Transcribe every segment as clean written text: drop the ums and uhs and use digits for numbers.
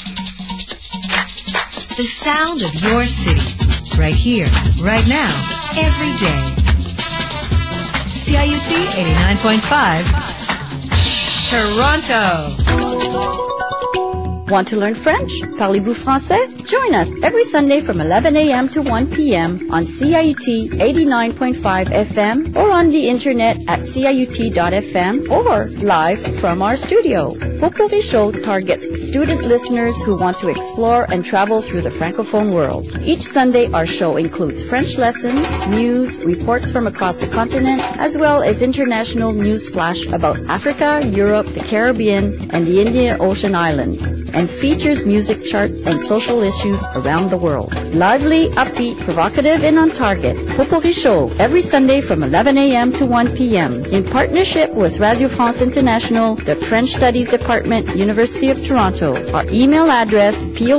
The sound of your city, right here, right now, every day. CIUT 89.5, Toronto. Want to learn French? Parlez-vous français? Join us every Sunday from 11 a.m. to 1 p.m. on CIUT 89.5 FM or on the internet at ciut.fm or live from our studio. Potpourri Show targets student listeners who want to explore and travel through the Francophone world. Each Sunday, our show includes French lessons, news, reports from across the continent, as well as international news flash about Africa, Europe, the Caribbean, and the Indian Ocean Islands, and features music charts and social issues around the world. Lively, upbeat, provocative, and on target. Potpourri Show every Sunday from 11 a.m. to 1 p.m. in partnership with Radio France International, the French Studies Department, University of Toronto. Our email address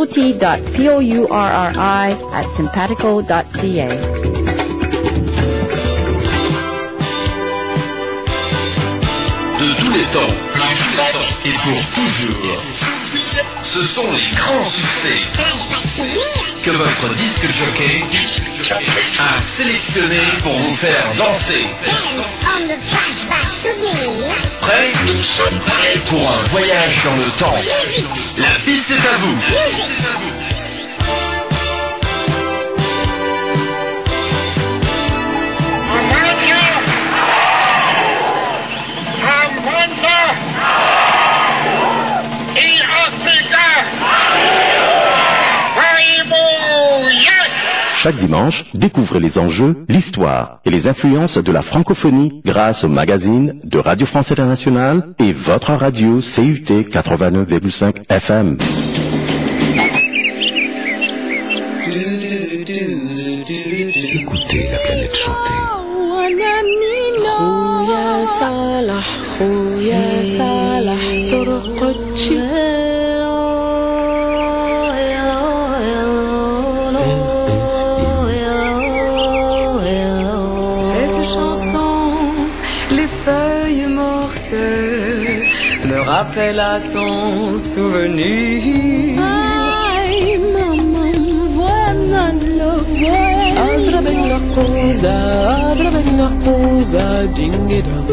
pot.pourri@simpatico.ca. De tous les temps, et pour toujours. Ce sont les grands succès que votre disque jockey a sélectionnés pour vous faire danser. Prêts? Nous sommes prêts pour un voyage dans le temps. La piste est à vous. Chaque dimanche, découvrez les enjeux, l'histoire et les influences de la francophonie grâce au magazine de Radio France Internationale et votre radio CUT 89,5 FM. Écoutez la planète chanter. Rappelle à ton souvenir. Ai, mamma, buona lovera. Altra bella cosa, ding-a-dong,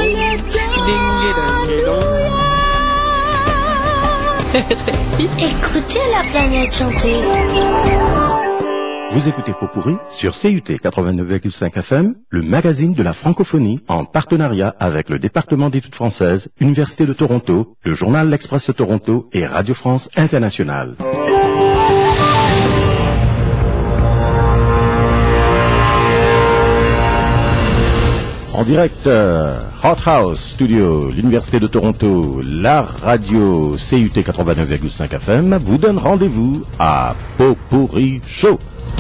Écoutez la planète chanter. Vous écoutez Potpourri sur CUT 89,5 FM, le magazine de la francophonie, en partenariat avec le département d'études françaises, Université de Toronto, le journal L'Express de Toronto et Radio France Internationale. En direct, Hot House Studio, l'Université de Toronto, la radio CUT 89,5 FM vous donne rendez-vous à Potpourri Show.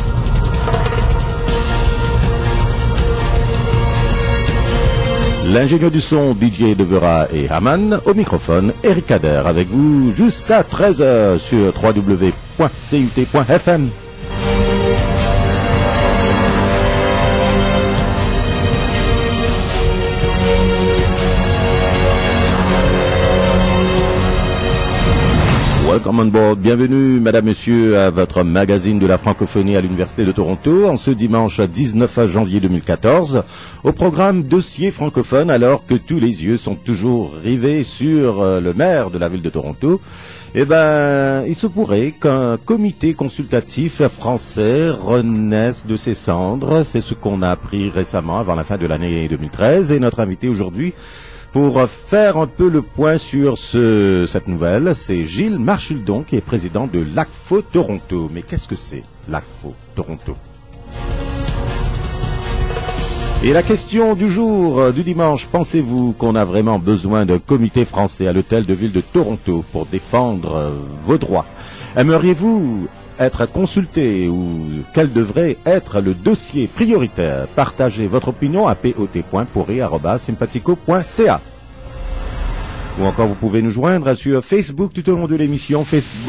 L'ingénieur du son, DJ Devera et Haman, au microphone, Eric Kader, avec vous jusqu'à 13h sur www.cut.fm. Welcome on board, bienvenue Madame, Monsieur à votre magazine de la francophonie à l'Université de Toronto en ce dimanche 19 janvier 2014 au programme Dossier francophone alors que tous les yeux sont toujours rivés sur le maire de la ville de Toronto. Il se pourrait qu'un comité consultatif français renaisse de ses cendres, c'est ce qu'on a appris récemment avant la fin de l'année 2013 et notre invité aujourd'hui pour faire un peu le point sur cette nouvelle, c'est Gilles Marchuldon qui est président de l'ACFO Toronto. Mais qu'est-ce que c'est l'ACFO Toronto? Et la question du jour, du dimanche, pensez-vous qu'on a vraiment besoin d'un comité français à l'hôtel de ville de Toronto pour défendre vos droits? Aimeriez-vous être consulté ou quel devrait être le dossier prioritaire? Partagez votre opinion à pot.pourri@simpatico.ca. Ou encore vous pouvez nous joindre sur Facebook tout au long de l'émission,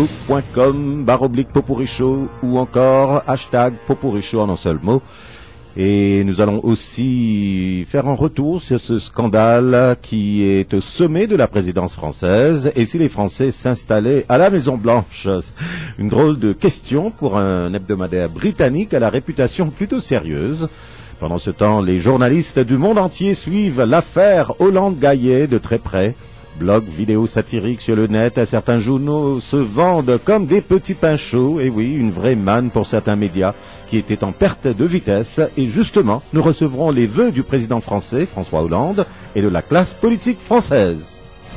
facebook.com/Potpourri Show ou encore hashtag Potpourri Show en un seul mot. Et nous allons aussi faire un retour sur ce scandale qui est au sommet de la présidence française. Et si les Français s'installaient à la Maison-Blanche? Une drôle de question pour un hebdomadaire britannique à la réputation plutôt sérieuse. Pendant ce temps, les journalistes du monde entier suivent l'affaire Hollande-Gaillet de très près. Blogs, vidéos satiriques sur le net, certains journaux se vendent comme des petits pains chauds. Et oui, une vraie manne pour certains médias qui étaient en perte de vitesse. Et justement, nous recevrons les vœux du président français, François Hollande, et de la classe politique française.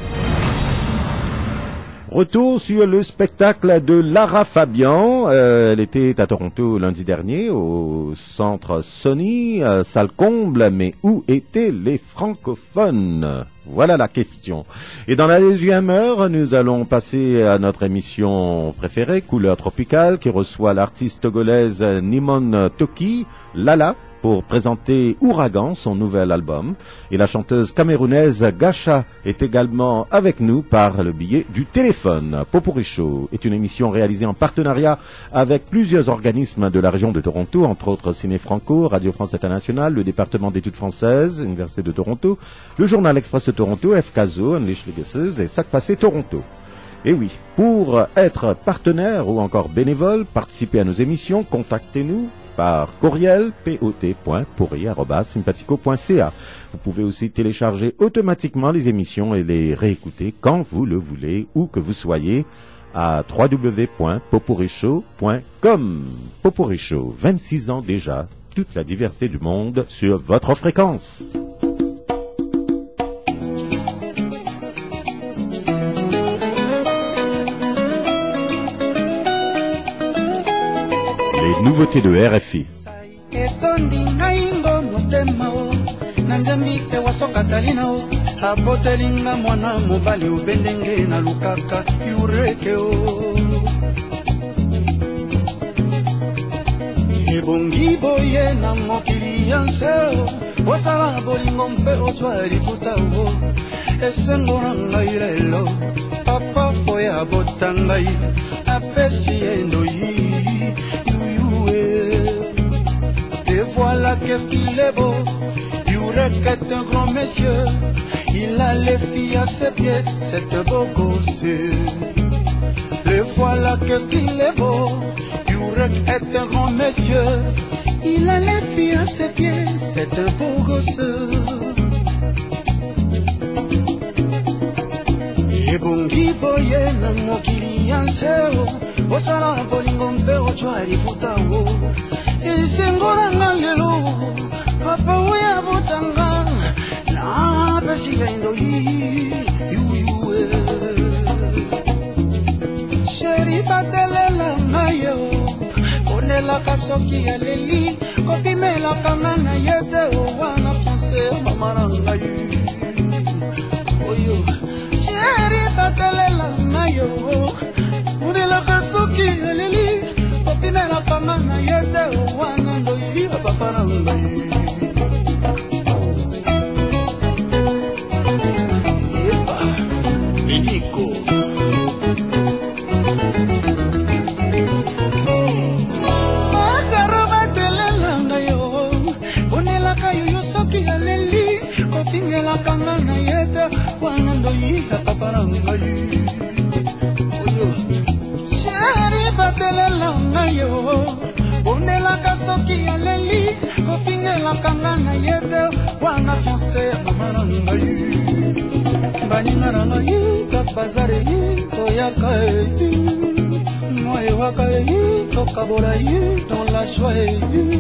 Retour sur le spectacle de Lara Fabian. Elle était à Toronto lundi dernier au centre Sony, salle comble, mais où étaient les francophones? Voilà la question. Et dans la deuxième heure, nous allons passer à notre émission préférée, Couleur Tropicale, qui reçoit l'artiste togolaise Nimon Toki, Lala, pour présenter Ouragan, son nouvel album. Et la chanteuse camerounaise Gacha est également avec nous par le biais du téléphone. Popurrí Show est une émission réalisée en partenariat avec plusieurs organismes de la région de Toronto, entre autres Ciné Franco, Radio France Internationale, le département d'études françaises, Université de Toronto, le journal Express de Toronto, FKZO, Unleash Legacies et Sac Passé Toronto. Et oui, pour être partenaire ou encore bénévole, participer à nos émissions, contactez-nous par courriel pot.pourri@sympathico.ca. Vous pouvez aussi télécharger automatiquement les émissions et les réécouter quand vous le voulez, où que vous soyez, à www.popurrishow.com. Popurrí Show, 26 ans déjà, toute la diversité du monde sur votre fréquence. Les nouveautés de RFI. Ebongi boye na mokili ya nseo osala bolingo mpe otwa lifuta o esengo na ngai lelo papa oya bota ngai apesi endoyi yuyue. Et voilà qu'est-ce qu'il est beau, Yurek est un grand monsieur, il a les filles à ses pieds, c'est un beau gosse. Et voilà qu'est-ce qu'il est beau, Yurek est un grand monsieur, il a les filles à ses pieds, c'est un beau gosse. Ebongi boye na mokili ya nseo osala bolingo mpe otwa lifuta o esengo na lelo papa oya botanga na pesi endoyi yuyue. Sheri batelela ngayo onelaka soki ya leli kopimelaka nga na ye te owana fiance mama na ngai oyo. Sheri batelela ngayo onelaka soki ya leli kopimelaka nga na ye te owana ndoyi papa na ngai. Yepa Beniko fingelaka nga na ye te wana ndoyi ya papa na ngai oyo. Sheri batelela ngai yo onelaka soki ya leli kofingelaka nga na ye te wana fiance ya mama na ngai. Baninga na ngai bakbazare toyaka moyewaka tokabola dans la joie.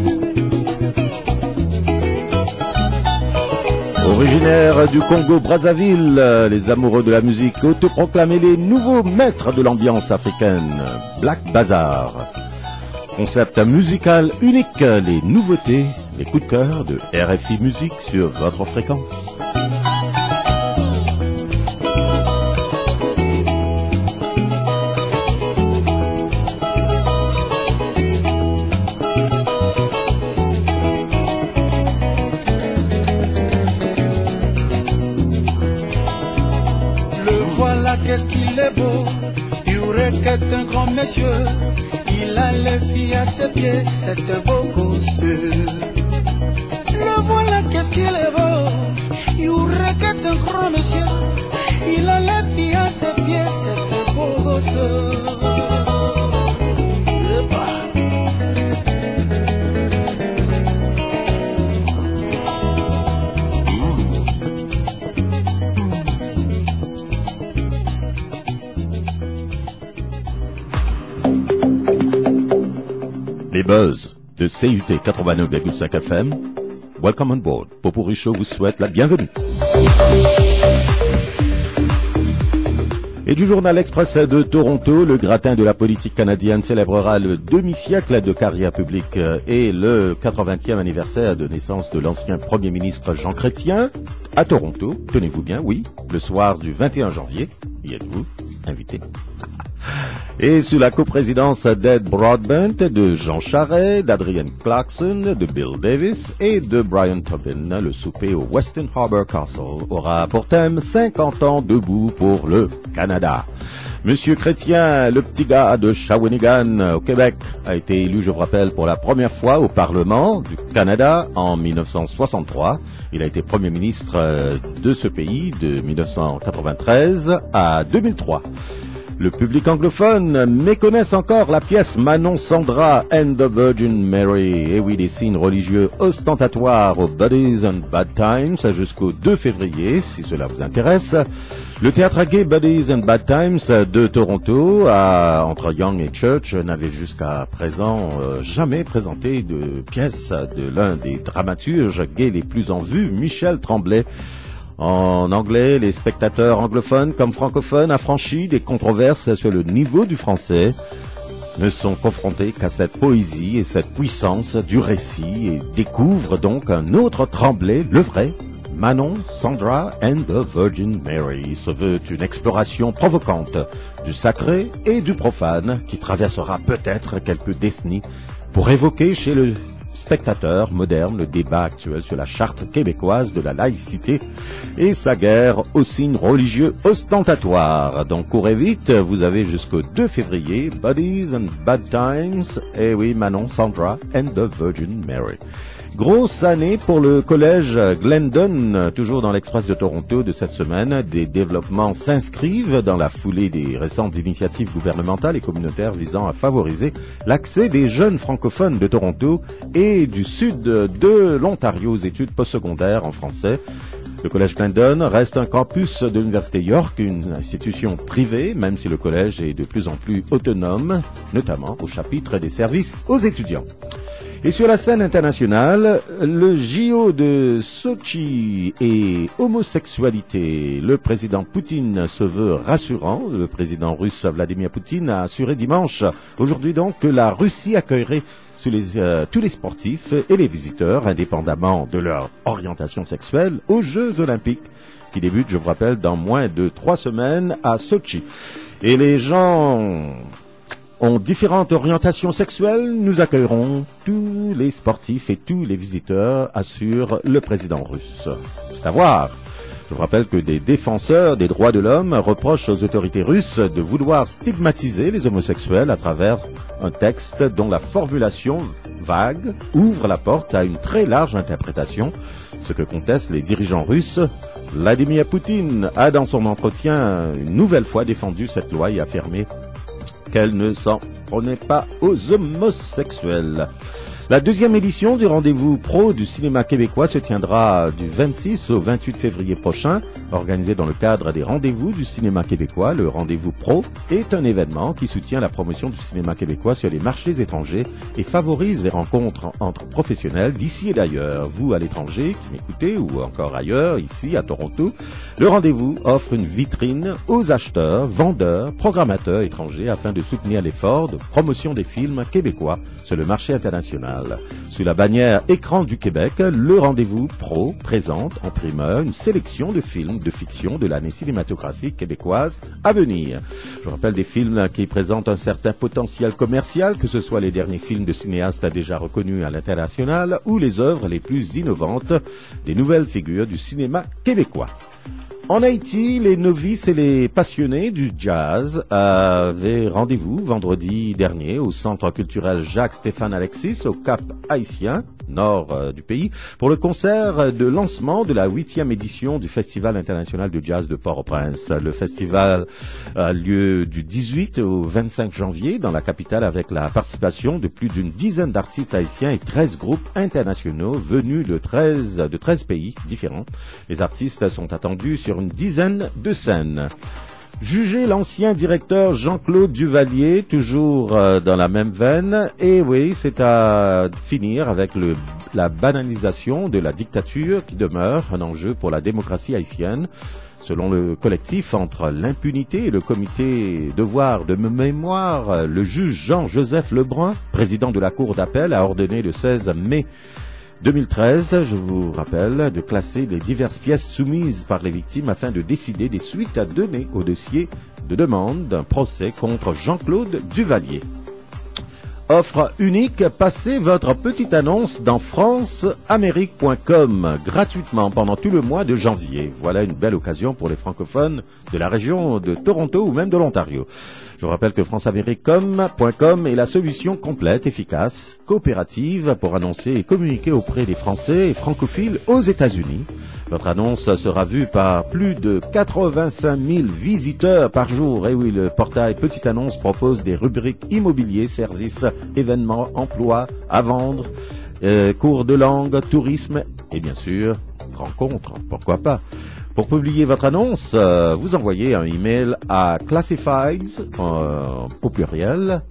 Originaires du Congo-Brazzaville, les amoureux de la musique autoproclamés les nouveaux maîtres de l'ambiance africaine, Black Bazar. Concept musical unique, les nouveautés, les coups de cœur de RFI Musique sur votre fréquence. Qu'est-ce qu'il est beau, Yurek est un grand monsieur, il a les filles à ses pieds, c'est un beau gosse. Le voilà, qu'est-ce qu'il est beau. Youreka est un grand monsieur. Il a la fille à ses pieds, c'est un beau gosse. Les buzz de CUT 89,5 FM. Welcome on board. Popurrí Show vous souhaite la bienvenue. Et du journal Express de Toronto, le gratin de la politique canadienne célébrera le demi-siècle de carrière publique et le 80e anniversaire de naissance de l'ancien premier ministre Jean Chrétien à Toronto. Tenez-vous bien, oui, le soir du 21 janvier. Y êtes-vous invité? Et sous la coprésidence d'Ed Broadbent, de Jean Charest, d'Adrienne Clarkson, de Bill Davis et de Brian Tobin, le souper au Weston Harbour Castle aura pour thème 50 ans debout pour le Canada. Monsieur Chrétien, le petit gars de Shawinigan au Québec, a été élu, je vous rappelle, pour la première fois au Parlement du Canada en 1963. Il a été Premier ministre de ce pays de 1993 à 2003. Le public anglophone méconnaisse encore la pièce Manon Sandra and the Virgin Mary. Et oui, des signes religieux ostentatoires aux Buddies and Bad Times jusqu'au 2 février, si cela vous intéresse. Le théâtre gay Buddies and Bad Times de Toronto, entre Yonge et Church, n'avait jusqu'à présent jamais présenté de pièce de l'un des dramaturges gays les plus en vue, Michel Tremblay. En anglais, les spectateurs anglophones comme francophones affranchis des controverses sur le niveau du français ne sont confrontés qu'à cette poésie et cette puissance du récit et découvrent donc un autre Tremblay, le vrai, Manon, Sandra and the Virgin Mary. Se veut une exploration provocante du sacré et du profane qui traversera peut-être quelques décennies pour évoquer chez le spectateur moderne le débat actuel sur la charte québécoise de la laïcité et sa guerre aux signes religieux ostentatoires. Donc courez vite, vous avez jusqu'au 2 février, Buddies and Bad Times, et oui, Manon, Sandra and the Virgin Mary. Grosse année pour le collège Glendon, toujours dans l'Express de Toronto de cette semaine. Des développements s'inscrivent dans la foulée des récentes initiatives gouvernementales et communautaires visant à favoriser l'accès des jeunes francophones de Toronto et du sud de l'Ontario aux études postsecondaires en français. Le collège Glendon reste un campus de l'Université York, une institution privée, même si le collège est de plus en plus autonome, notamment au chapitre des services aux étudiants. Et sur la scène internationale, le JO de Sochi et homosexualité. Le président Poutine se veut rassurant. Le président russe Vladimir Poutine a assuré dimanche, aujourd'hui donc, que la Russie accueillerait tous les sportifs et les visiteurs, indépendamment de leur orientation sexuelle, aux Jeux Olympiques, qui débutent, je vous rappelle, dans moins de 3 semaines à Sochi. Et les gens ont différentes orientations sexuelles, nous accueillerons tous les sportifs et tous les visiteurs, assure le président russe. C'est à voir. Je vous rappelle que des défenseurs des droits de l'homme reprochent aux autorités russes de vouloir stigmatiser les homosexuels à travers un texte dont la formulation vague ouvre la porte à une très large interprétation, ce que contestent les dirigeants russes. Vladimir Poutine a dans son entretien une nouvelle fois défendu cette loi et affirmé qu'elle ne s'en prenait pas aux homosexuels. La deuxième édition du rendez-vous pro du cinéma québécois se tiendra du 26 au 28 février prochain. Organisé dans le cadre des rendez-vous du cinéma québécois, le rendez-vous pro est un événement qui soutient la promotion du cinéma québécois sur les marchés étrangers et favorise les rencontres entre professionnels d'ici et d'ailleurs. Vous, à l'étranger, qui m'écoutez, ou encore ailleurs, ici à Toronto, le rendez-vous offre une vitrine aux acheteurs, vendeurs, programmateurs étrangers afin de soutenir l'effort de promotion des films québécois sur le marché international. Sous la bannière Écran du Québec, le rendez-vous pro présente en primeur une sélection de films de fiction de l'année cinématographique québécoise à venir. Je rappelle des films qui présentent un certain potentiel commercial, que ce soit les derniers films de cinéastes déjà reconnus à l'international ou les œuvres les plus innovantes des nouvelles figures du cinéma québécois. En Haïti, les novices et les passionnés du jazz avaient rendez-vous vendredi dernier au Centre culturel Jacques-Stéphane Alexis au Cap Haïtien. nord du pays, pour le concert de lancement de la 8e édition du Festival international de jazz de Port-au-Prince. Le festival a lieu du 18 au 25 janvier dans la capitale avec la participation de plus d'une dizaine d'artistes haïtiens et 13 groupes internationaux venus de 13 pays différents. Les artistes sont attendus sur une dizaine de scènes. Jugez l'ancien directeur Jean-Claude Duvalier, toujours dans la même veine. Et oui, c'est à finir avec la banalisation de la dictature qui demeure un enjeu pour la démocratie haïtienne. Selon le collectif Entre l'impunité et le comité Devoir de mémoire, le juge Jean-Joseph Lebrun, président de la Cour d'appel, a ordonné le 16 mai 2013, je vous rappelle, de classer les diverses pièces soumises par les victimes afin de décider des suites à donner au dossier de demande d'un procès contre Jean-Claude Duvalier. Offre unique, passez votre petite annonce dans franceamérique.com gratuitement pendant tout le mois de janvier. Voilà une belle occasion pour les francophones de la région de Toronto ou même de l'Ontario. Je vous rappelle que franceamérique.com est la solution complète, efficace, coopérative pour annoncer et communiquer auprès des Français et francophiles aux États-Unis. Votre annonce sera vue par plus de 85 000 visiteurs par jour. Et oui, le portail Petite Annonce propose des rubriques immobilier, services, événements, emploi, à vendre, cours de langue, tourisme et bien sûr, rencontres, pourquoi pas. Pour publier votre annonce, vous envoyez un email à classifieds, au pluriel,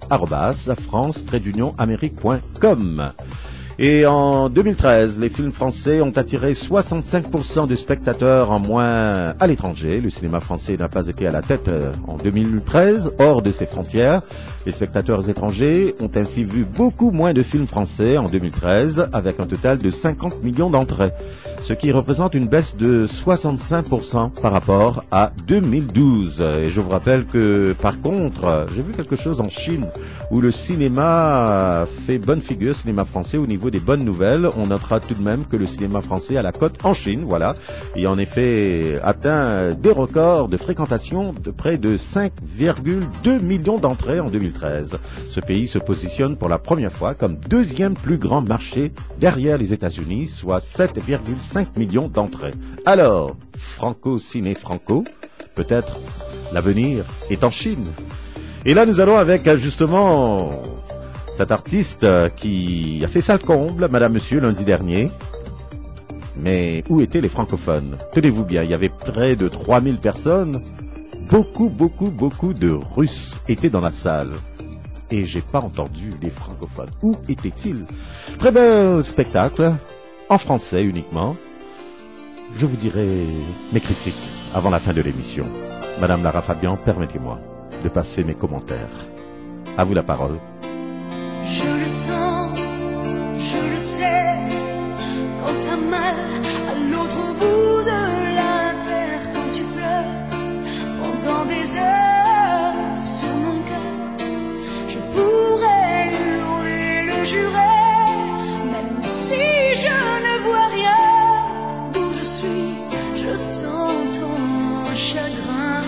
@france-amérique.com. Et en 2013, les films français ont attiré 65% de spectateurs en moins à l'étranger. Le cinéma français n'a pas été à la tête en 2013, hors de ses frontières. Les spectateurs étrangers ont ainsi vu beaucoup moins de films français en 2013, avec un total de 50 millions d'entrées, ce qui représente une baisse de 65% par rapport à 2012. Et je vous rappelle que, par contre, j'ai vu quelque chose en Chine, où le cinéma fait bonne figure, cinéma français, au niveau des bonnes nouvelles. On notera tout de même que le cinéma français a la cote en Chine, voilà, et en effet atteint des records de fréquentation de près de 5,2 millions d'entrées en 2013. Ce pays se positionne pour la première fois comme deuxième plus grand marché derrière les États-Unis, soit 7,5 millions d'entrées. Alors, Franco-Ciné Franco, peut-être l'avenir est en Chine. Et là, nous allons avec justement cet artiste qui a fait sale comble, madame, monsieur, lundi dernier. Mais où étaient les francophones? Tenez-vous bien, il y avait près de 3000 personnes. Beaucoup de Russes étaient dans la salle. Et j'ai pas entendu les francophones. Où étaient-ils? Très bel spectacle, en français uniquement. Je vous dirai mes critiques avant la fin de l'émission. Madame Lara Fabian, permettez-moi de passer mes commentaires. À vous la parole. Je le sens, je le sais, quand t'as mal à l'autre bout de la terre, quand tu pleures pendant des heures sur mon cœur, je pourrais hurler, le jurer, même si je ne vois rien, d'où je suis, je sens ton chagrin.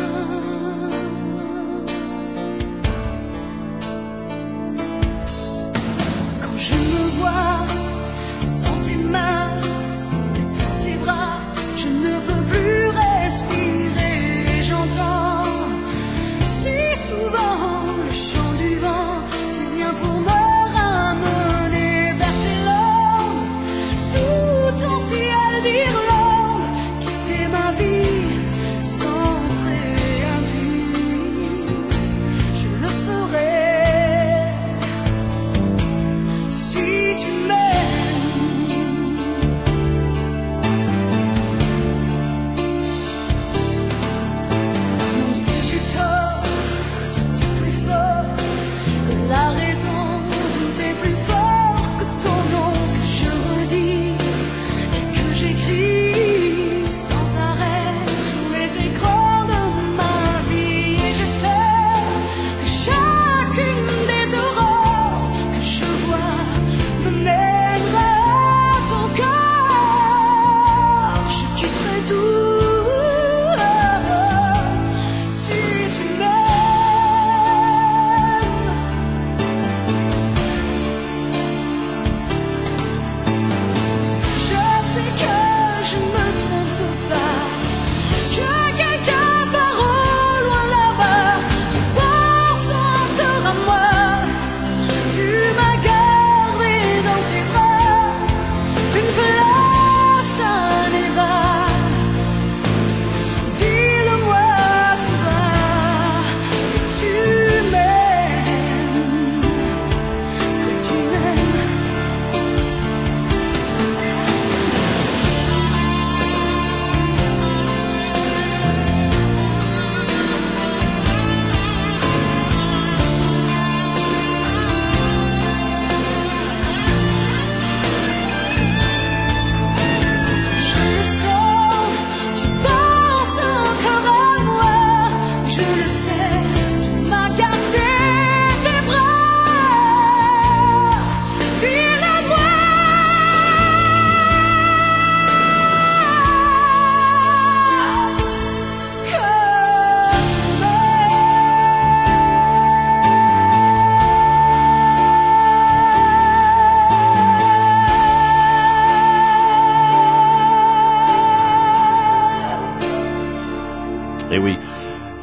Je me vois sans tes mains et sans tes bras, je ne peux plus respirer. J'entends si souvent le chant du vent qui vient pour me ramener.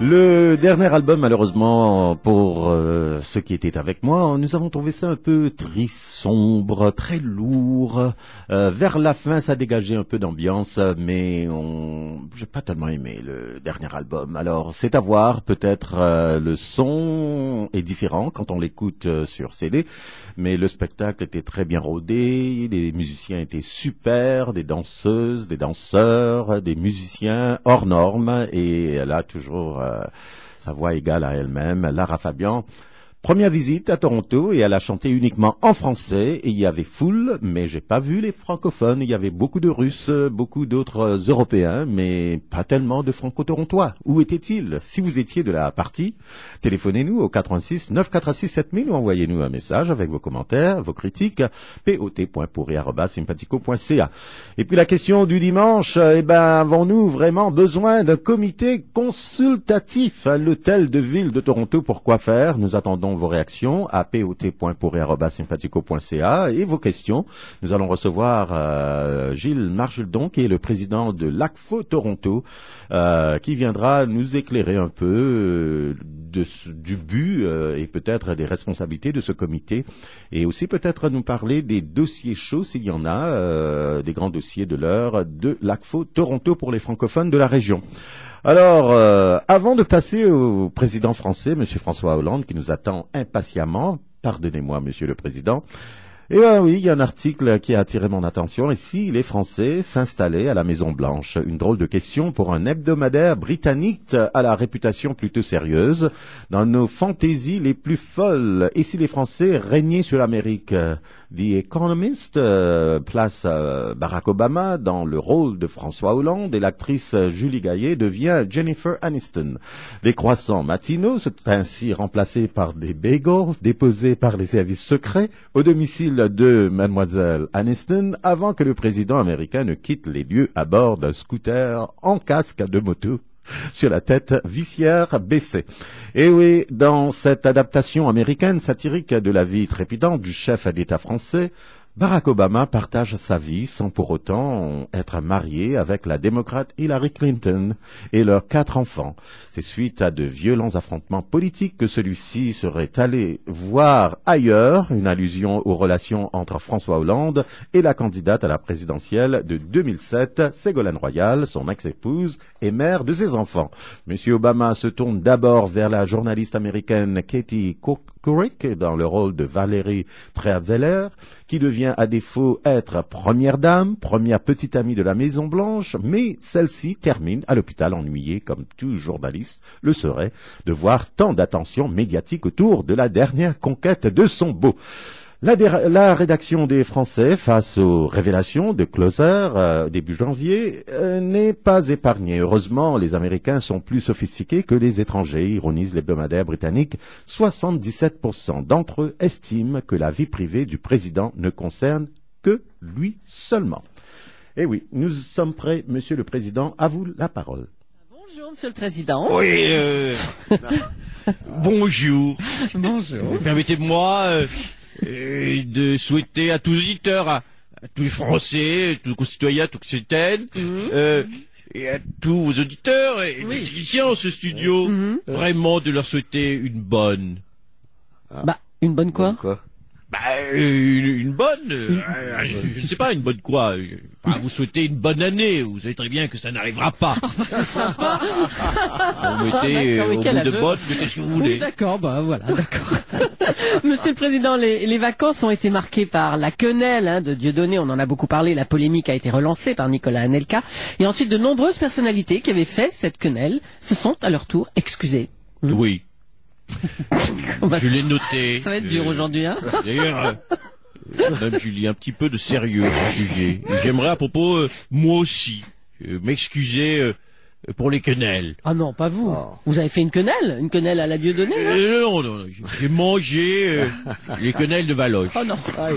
Le dernier album, malheureusement, pour ceux qui étaient avec moi, nous avons trouvé ça un peu triste, sombre, très lourd. Vers la fin, ça dégageait un peu d'ambiance, mais j'ai pas tellement aimé le dernier album. Alors, c'est à voir. Peut-être le son est différent quand on l'écoute sur CD, mais le spectacle était très bien rodé. Les musiciens étaient super, des danseuses, des danseurs, des musiciens hors normes, et elle a toujours sa voix égale à elle-même, Lara Fabian. Première visite à Toronto et elle a chanté uniquement en français et il y avait foule, mais j'ai pas vu les francophones. Il y avait beaucoup de Russes, beaucoup d'autres Européens, mais pas tellement de franco-torontois. Où étaient-ils? Si vous étiez de la partie, téléphonez-nous au 86 946 7000 ou envoyez-nous un message avec vos commentaires, vos critiques, pot.pourri@sympathico.ca. Et puis la question du dimanche, avons-nous vraiment besoin d'un comité consultatif à l'hôtel de ville de Toronto? Pourquoi faire? Nous attendons vos réactions à pot.pourri@sympathico.ca et vos questions. Nous allons recevoir Gilles Margeldon, qui est le président de l'ACFO Toronto, qui viendra nous éclairer un peu du but et peut-être des responsabilités de ce comité, et aussi peut-être nous parler des dossiers chauds, s'il y en a, des grands dossiers de l'heure de l'ACFO Toronto pour les francophones de la région. Alors, avant de passer au président français, Monsieur François Hollande, qui nous attend impatiemment, pardonnez-moi, Monsieur le Président, oui, il y a un article qui a attiré mon attention. Et si les Français s'installaient à la Maison-Blanche? Une drôle de question pour un hebdomadaire britannique à la réputation plutôt sérieuse, dans nos fantaisies les plus folles. Et si les Français régnaient sur l'Amérique? The Economist place Barack Obama dans le rôle de François Hollande et l'actrice Julie Gaillet devient Jennifer Aniston. Les croissants matinaux sont ainsi remplacés par des bagels déposés par les services secrets au domicile de Mademoiselle Aniston avant que le président américain ne quitte les lieux à bord d'un scooter en casque de moto sur la tête visière baissée. Et oui, dans cette adaptation américaine satirique de la vie trépidante du chef d'État français, Barack Obama partage sa vie sans pour autant être marié avec la démocrate Hillary Clinton et leurs 4 enfants. C'est suite à de violents affrontements politiques que celui-ci serait allé voir ailleurs, une allusion aux relations entre François Hollande et la candidate à la présidentielle de 2007, Ségolène Royal, son ex-épouse et mère de ses enfants. Monsieur Obama se tourne d'abord vers la journaliste américaine Katie Couric dans le rôle de Valérie Trierweiler, qui devient à défaut être première dame, première petite amie de la Maison Blanche, mais celle-ci termine à l'hôpital ennuyée, comme tout journaliste le serait, de voir tant d'attention médiatique autour de la dernière conquête de son beau. La rédaction des Français, face aux révélations de Closer début janvier, n'est pas épargnée. Heureusement, les Américains sont plus sophistiqués que les étrangers, ironise l'hebdomadaire britannique. 77% d'entre eux estiment que la vie privée du président ne concerne que lui seulement. Eh oui, nous sommes prêts, Monsieur le Président, à vous la parole. Bonjour, Monsieur le Président. Oui, bonjour. Bonjour. Permettez-moi de souhaiter à tous les auditeurs, à tous les Français, tous les concitoyens, toutes les citoyennes, et à tous vos auditeurs et les techniciens dans ce studio, vraiment de leur souhaiter une bonne. Une bonne quoi? Une bonne, je ne sais pas, une bonne quoi. Vous souhaitez une bonne année, vous savez très bien que ça n'arrivera pas. Sympa. Vous mettez au bout de bonne, vous mettez ce que vous voulez. Oui, d'accord, voilà, d'accord. Monsieur le Président, les vacances ont été marquées par la quenelle de Dieudonné, on en a beaucoup parlé, la polémique a été relancée par Nicolas Anelka, et ensuite de nombreuses personnalités qui avaient fait cette quenelle se sont à leur tour excusées. Oui. Je l'ai noté. Ça va être dur aujourd'hui, hein. D'ailleurs, Madame Julie, un petit peu de sérieux sur ce sujet. J'aimerais à propos, moi aussi, m'excuser pour les quenelles. Ah non, pas vous. Vous avez fait une quenelle à la Dieudonné, non, j'ai mangé les quenelles de Valoche. Oh non.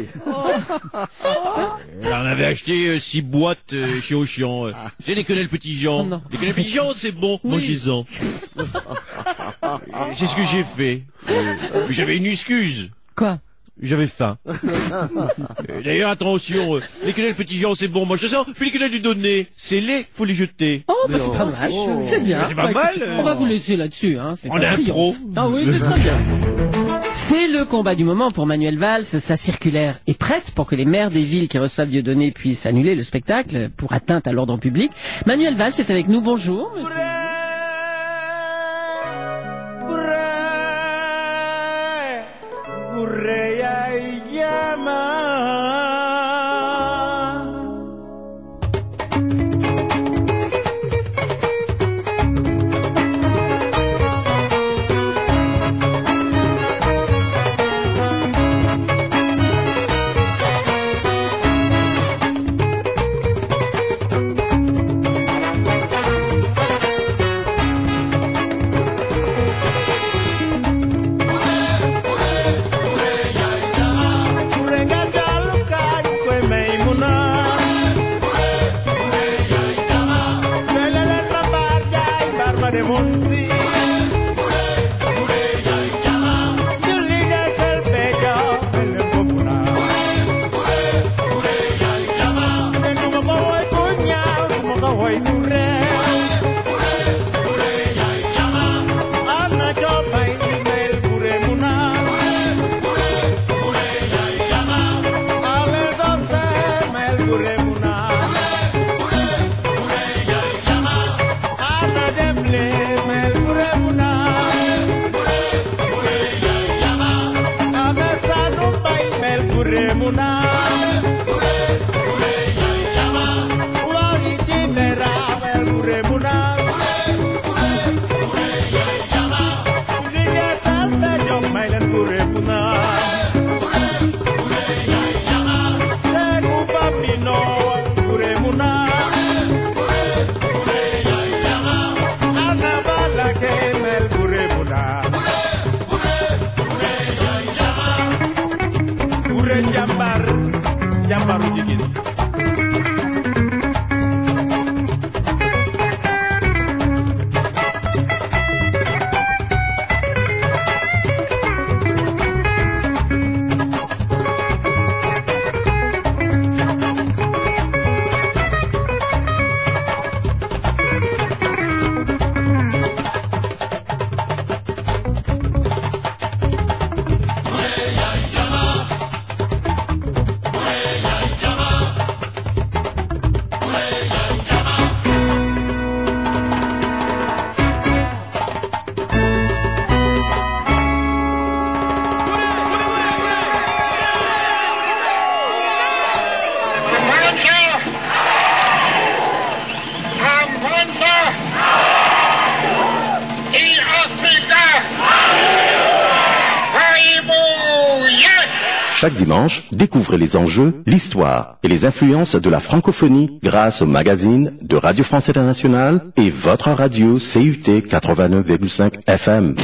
On avait acheté 6 boîtes chez Auchan. C'est les quenelles Petit Jean. Oh non. Les quenelles Petit Jean, c'est bon, mangez-en. C'est ce que j'ai fait. Mais j'avais une excuse. Quoi? J'avais faim. D'ailleurs, attention, les quenelles petits gens, c'est bon, moi je sens, puis les quenelles du donné, c'est laid, faut les jeter. Oh, bah c'est pas mal. C'est bien. C'est pas Bah, mal. écoute, on va vous laisser là-dessus, hein. C'est On pas est un triomphe. pro. Ah oui, c'est très bien. C'est le combat du moment pour Manuel Valls. Sa circulaire est prête pour que les maires des villes qui reçoivent Dieudonné puissent annuler le spectacle pour atteinte à l'ordre public. Manuel Valls est avec nous. Bonjour, monsieur. Chaque dimanche, découvrez les enjeux, l'histoire et les influences de la francophonie grâce au magazine de Radio France Internationale et votre radio CUT 89,5 FM.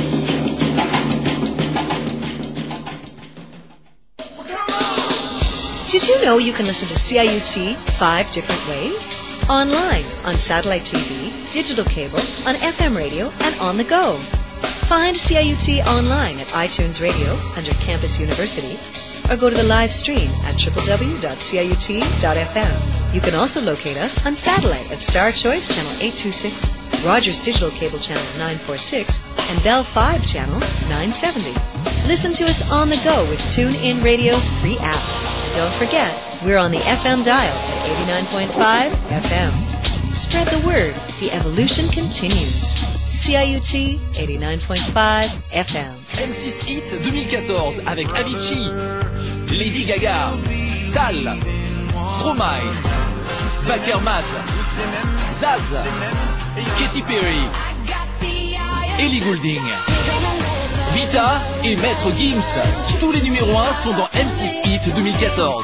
Did you know you can listen to CIUT 5 different ways? Online, on satellite TV, digital cable, on FM radio, and on the go. Find CIUT online at iTunes Radio under Campus University, or go to the live stream at www.ciut.fm. You can also locate us on satellite at Star Choice Channel 826, Rogers Digital Cable Channel 946, and Bell 5 Channel 970. Listen to us on the go with TuneIn Radio's free app. And don't forget, we're on the FM dial at 89.5 FM. Spread the word. The evolution continues. CIUT 89.5 FM. M6 Hit 2014 avec Avicii, Lady Gaga, Tal, Stromae, Backermat, Zaz, Katy Perry, Ellie Goulding, Vita et Maître Gims. Tous les numéros 1 sont dans M6 Hit 2014.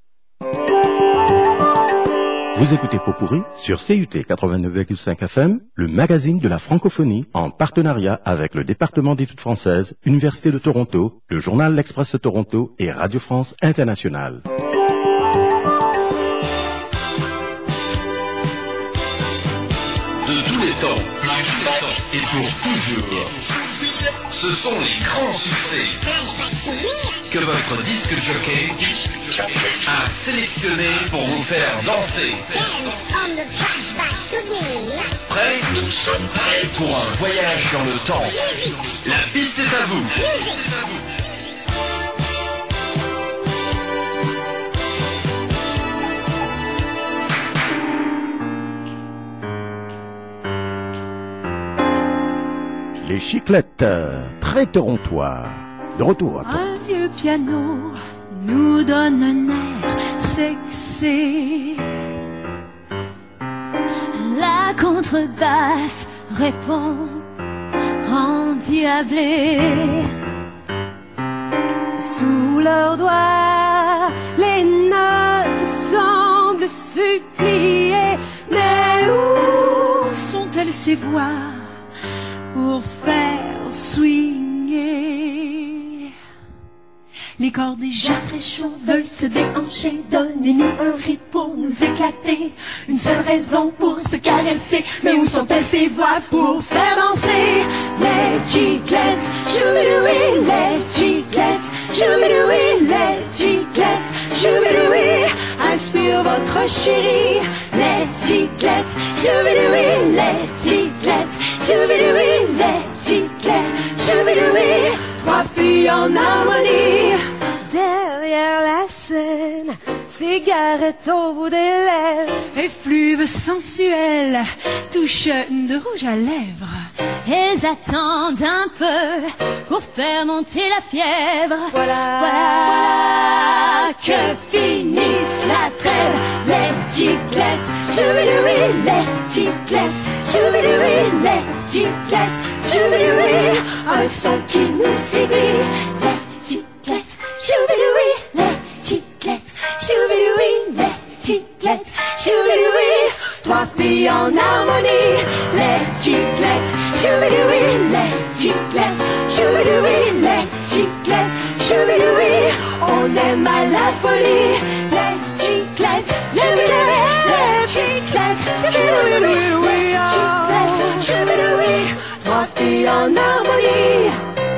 Vous écoutez Potpourri sur CUT 89,5 FM, le magazine de la francophonie, en partenariat avec le département d'études françaises, Université de Toronto, le journal L'Express Toronto et Radio France Internationale. De tous les temps, et pour toujours. Ce sont les grands succès que votre disque jockey a sélectionné pour vous faire danser. Prêts? Nous sommes prêts pour un voyage dans le temps. La piste est à vous. Les Chiclettes, très torontois. De retour. Un vieux piano nous donne un air sexy. La contrebasse répond endiablé. Sous leurs doigts, les notes semblent supplier. Mais où sont-elles ces voix pour faire swinguer? Les corps déjà très chauds veulent se déhancher. Donnez-nous un rythme pour nous éclater. Une seule raison pour se caresser. Mais où sont-elles ces voix pour faire danser? Les chiclettes, choubidoui, les chiclettes, choubidoui, les chiclettes, choubidoui. Inspire votre chérie. Les chiclettes, choubidoui, les chiclettes, choubidoui, les chiclettes, choubidoui. Trois filles en harmonie. Derrière la scène, cigarette au bout des lèvres, effluve sensuelle, touche de rouge à lèvres. Elles attendent un peu pour faire monter la fièvre. Voilà que finisse la trêve. Les chiclettes, choubidoui, les chiclettes, choubidoui, les chiclettes, choubidoui. Un son qui nous séduit. Les chiclettes, choubidoui, les chiclettes, choubidoui, les chiclettes, choubidoui. Trois filles en harmonie. Les chiclettes, choubidoui, les chiclettes, choubidoui, les chiclettes, choubidoui. On aime à la folie. Les chiclettes, choubidoui, les chiclettes, choubidoui, les chiclettes, choubidoui. Trois filles en harmonie.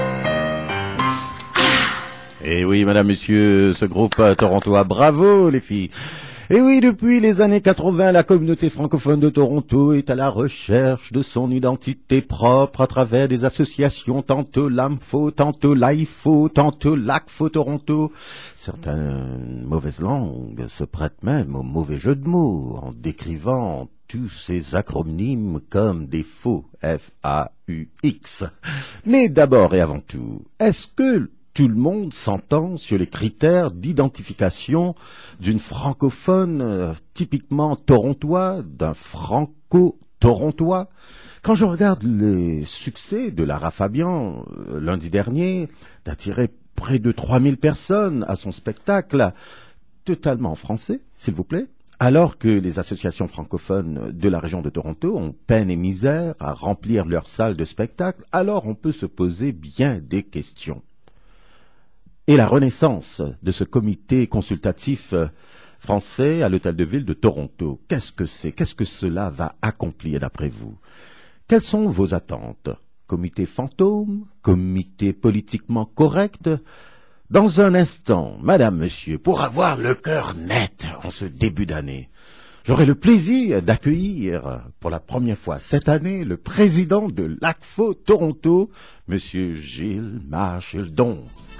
Et oui, madame, monsieur, ce groupe torontois, bravo les filles. Et oui, depuis les années 80, la communauté francophone de Toronto est à la recherche de son identité propre à travers des associations, tantôt l'AMFO, tantôt l'AIFO, tantôt l'ACFO Toronto. Certaines mauvaises langues se prêtent même au mauvais jeu de mots en décrivant tous ces acronymes comme des faux F-A-U-X. Mais d'abord et avant tout, est-ce que tout le monde s'entend sur les critères d'identification d'une francophone typiquement torontois, d'un franco-torontois? Quand je regarde les succès de Lara Fabian lundi dernier, d'attirer près de 3000 personnes à son spectacle, totalement en français, s'il vous plaît, alors que les associations francophones de la région de Toronto ont peine et misère à remplir leurs salles de spectacle, alors on peut se poser bien des questions. Et la renaissance de ce comité consultatif français à l'Hôtel de Ville de Toronto, qu'est-ce que c'est? Qu'est-ce que cela va accomplir d'après vous? Quelles sont vos attentes? Comité fantôme? Comité politiquement correct? Dans un instant, madame, monsieur, pour avoir le cœur net en ce début d'année, j'aurai le plaisir d'accueillir pour la première fois cette année le président de l'ACFO Toronto, monsieur Gilles Marcheldon.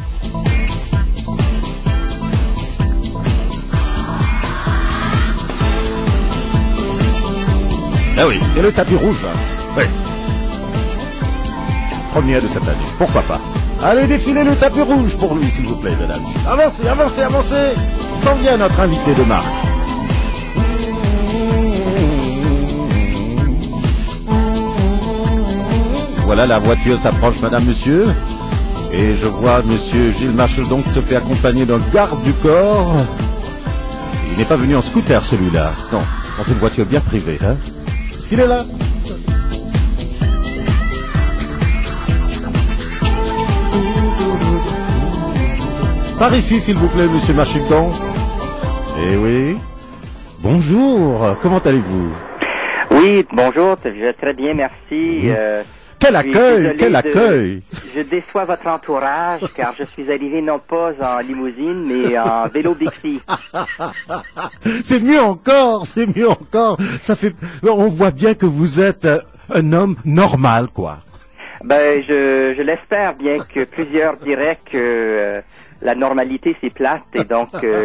Ah oui, c'est le tapis rouge, là. Oui. Première de cette année, pourquoi pas. Allez, défilez le tapis rouge pour lui, s'il vous plaît, mesdames. Avancez, avancez, avancez. S'en vient notre invité de marque. Voilà, la voiture s'approche, madame, monsieur. Et je vois monsieur Gilles Marcheldon qui se fait accompagner d'un garde du corps. Il n'est pas venu en scooter, celui-là. Non, dans une voiture bien privée, hein. Est-ce qu'il est là? Par ici, s'il vous plaît, monsieur Marcheldon. Eh oui. Bonjour, comment allez-vous? Oui, bonjour, je vais très bien, merci. Quel accueil! Je déçois votre entourage car je suis arrivé non pas en limousine mais en vélo Bixi. C'est mieux encore. On voit bien que vous êtes un homme normal, quoi. Ben, je l'espère, bien que plusieurs diraient que la normalité c'est plate et donc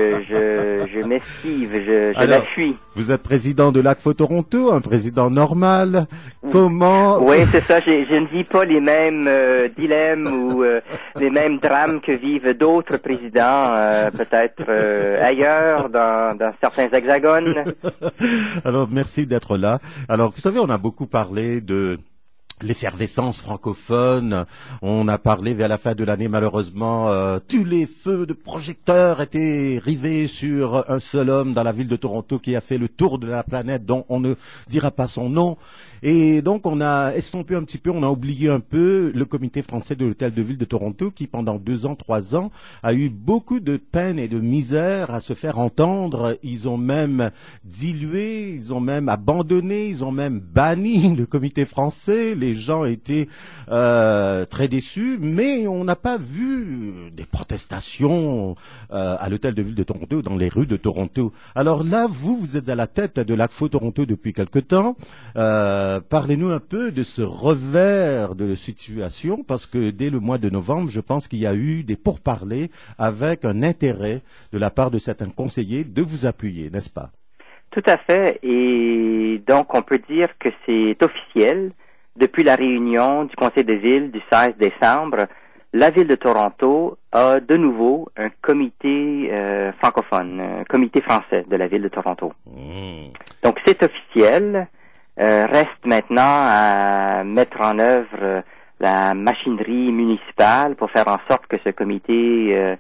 je m'esquive, je la fuis. Vous êtes président de l'ACFO Toronto, un président normal. Comment? Oui, c'est ça. Je ne vis pas les mêmes dilemmes ou les mêmes drames que vivent d'autres présidents, peut-être ailleurs, dans certains hexagones. Alors, merci d'être là. Alors, vous savez, on a beaucoup parlé de l'effervescence francophone. On a parlé vers la fin de l'année, malheureusement, tous les feux de projecteurs étaient rivés sur un seul homme dans la ville de Toronto qui a fait le tour de la planète, dont on ne dira pas son nom. Et donc, on a estompé un petit peu, on a oublié un peu le comité français de l'hôtel de ville de Toronto qui, pendant 2 ans, 3 ans, a eu beaucoup de peine et de misère à se faire entendre. Ils ont même dilué, ils ont même abandonné, ils ont même banni le comité français. Les gens étaient très déçus, mais on n'a pas vu des protestations à l'hôtel de ville de Toronto, dans les rues de Toronto. Alors là, vous êtes à la tête de l'ACFO Toronto depuis quelque temps. Parlez-nous un peu de ce revers de situation, parce que dès le mois de novembre, je pense qu'il y a eu des pourparlers avec un intérêt de la part de certains conseillers de vous appuyer, n'est-ce pas? Tout à fait. Et donc, on peut dire que c'est officiel. Depuis la réunion du Conseil de ville du 16 décembre, la ville de Toronto a de nouveau un comité francophone, un comité français de la ville de Toronto. Donc, c'est officiel. Reste maintenant à mettre en œuvre la machinerie municipale pour faire en sorte que ce comité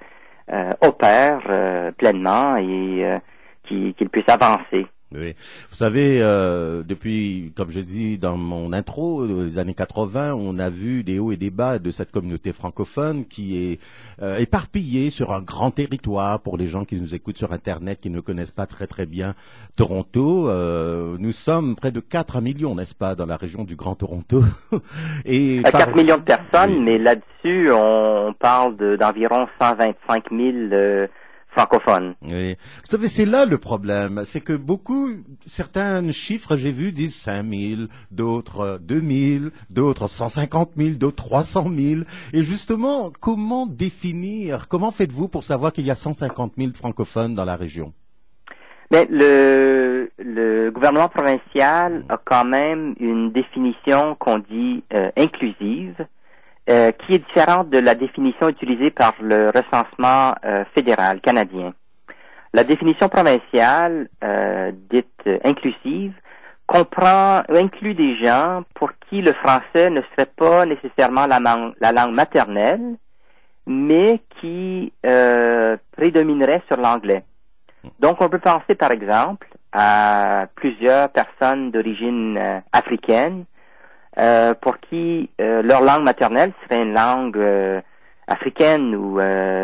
opère pleinement et qu'il puisse avancer. Oui. Vous savez, depuis, comme je dis dans mon intro, les années 80, on a vu des hauts et des bas de cette communauté francophone qui est éparpillée sur un grand territoire. Pour les gens qui nous écoutent sur Internet, qui ne connaissent pas très très bien Toronto, nous sommes près de 4 millions, n'est-ce pas, dans la région du Grand Toronto. Et 4 millions de personnes, mais là-dessus, on parle d'environ 125 000 francophones. Oui. Vous savez, c'est là le problème. C'est que certains chiffres, j'ai vu, disent 5 000, d'autres 2 000, d'autres 150 000, d'autres 300 000. Et justement, comment faites-vous pour savoir qu'il y a 150 000 francophones dans la région? Mais le gouvernement provincial a quand même une définition qu'on dit inclusive, qui est différente de la définition utilisée par le recensement fédéral canadien. La définition provinciale, dite inclusive, inclut des gens pour qui le français ne serait pas nécessairement la langue maternelle, mais qui prédominerait sur l'anglais. Donc, on peut penser, par exemple, à plusieurs personnes d'origine africaine, pour qui leur langue maternelle serait une langue africaine ou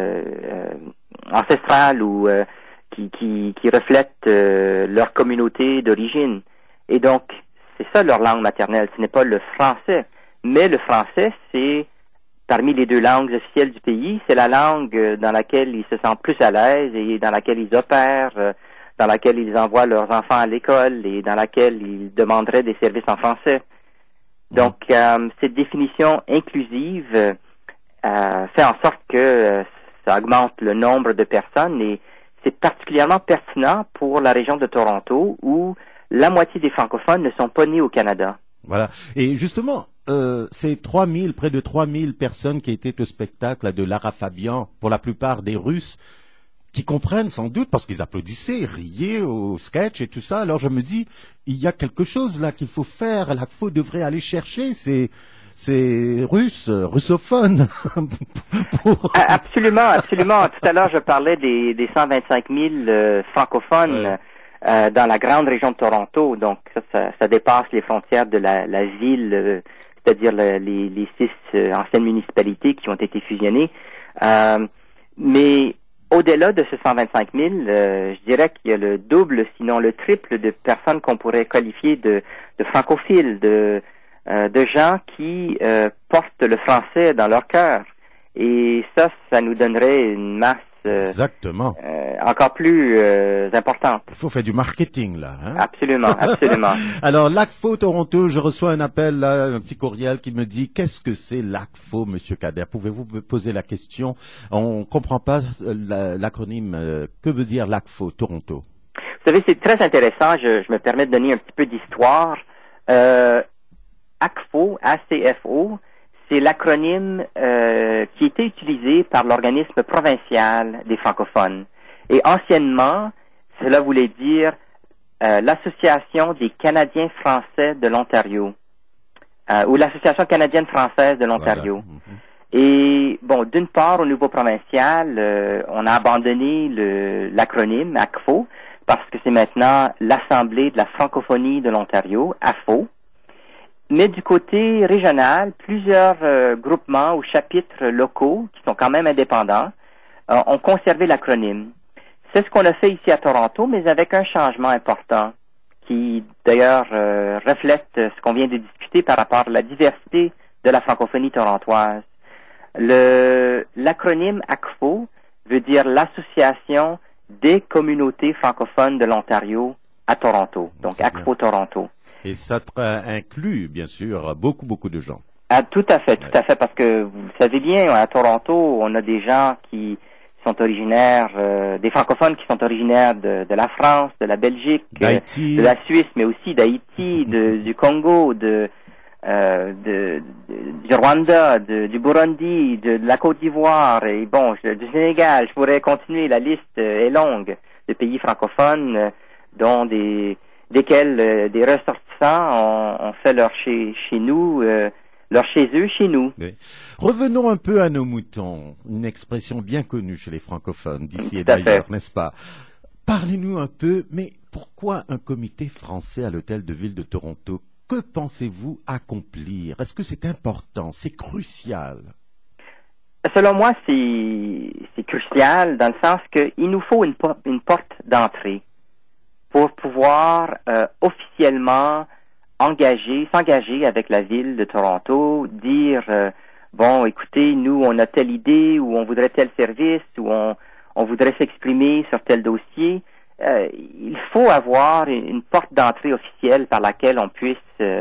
ancestrale ou qui reflète leur communauté d'origine. Et donc, c'est ça leur langue maternelle, ce n'est pas le français. Mais le français, c'est, parmi les 2 langues officielles du pays, c'est la langue dans laquelle ils se sentent plus à l'aise et dans laquelle ils opèrent, dans laquelle ils envoient leurs enfants à l'école et dans laquelle ils demanderaient des services en français. Donc, cette définition inclusive fait en sorte que ça augmente le nombre de personnes et c'est particulièrement pertinent pour la région de Toronto où la moitié des francophones ne sont pas nés au Canada. Voilà. Et justement, c'est près de 3 000 personnes qui étaient au spectacle de Lara Fabian, pour la plupart des Russes, qui comprennent sans doute, parce qu'ils applaudissaient, riaient au sketch et tout ça. Alors je me dis, il y a quelque chose là qu'il faut faire, l'ACFO devrait aller chercher ces russophones. Absolument. Tout à l'heure, je parlais des 125 000 francophones dans la grande région de Toronto. Donc ça dépasse les frontières de la ville, c'est-à-dire les 6 anciennes municipalités qui ont été fusionnées. Mais au-delà de ce 125 000, je dirais qu'il y a le double, sinon le triple de personnes qu'on pourrait qualifier de francophiles, de de gens qui portent le français dans leur cœur. Et ça nous donnerait une masse exactement encore plus importante. Il faut faire du marketing là. Hein? Absolument, absolument. Alors l'ACFO Toronto, je reçois un appel là, un petit courriel qui me dit qu'est-ce que c'est l'ACFO, Monsieur Kader? Pouvez-vous me poser la question? On comprend pas l'acronyme. Que veut dire l'ACFO Toronto? Vous savez, c'est très intéressant. Je me permets de donner un petit peu d'histoire. ACFO, ACFO, c'est l'acronyme qui était utilisé par l'organisme provincial des francophones. Et anciennement, cela voulait dire l'Association des Canadiens français de l'Ontario, ou l'Association canadienne française de l'Ontario. Voilà. Et bon, d'une part, au niveau provincial, on a abandonné l'acronyme ACFO parce que c'est maintenant l'Assemblée de la francophonie de l'Ontario, AFO. Mais du côté régional, plusieurs groupements ou chapitres locaux, qui sont quand même indépendants, ont conservé l'acronyme. C'est ce qu'on a fait ici à Toronto, mais avec un changement important, qui d'ailleurs reflète ce qu'on vient de discuter par rapport à la diversité de la francophonie torontoise. L'acronyme ACFO veut dire l'Association des communautés francophones de l'Ontario à Toronto, donc ACFO Toronto. Et ça inclut, bien sûr, beaucoup de gens. Ah, tout à fait, parce que vous savez bien, à Toronto, on a des gens qui sont originaires, des francophones qui sont originaires de la France, de la Belgique, de la Suisse, mais aussi d'Haïti, du Congo, du Rwanda, du Burundi, de la Côte d'Ivoire, et bon, du Sénégal. Je pourrais continuer, la liste est longue de pays francophones, dont desquels des ressortissants ont fait leur chez nous, leur chez eux, chez nous. Oui. Revenons un peu à nos moutons, une expression bien connue chez les francophones d'ici et d'ailleurs, n'est-ce pas? Parlez-nous un peu, mais pourquoi un comité français à l'hôtel de ville de Toronto? Que pensez-vous accomplir? Est-ce que c'est important? C'est crucial? Selon moi, c'est crucial dans le sens qu'il nous faut une porte d'entrée pour pouvoir officiellement s'engager avec la ville de Toronto, dire bon, écoutez, nous on a telle idée ou on voudrait tel service ou on voudrait s'exprimer sur tel dossier. Il faut avoir une porte d'entrée officielle par laquelle on puisse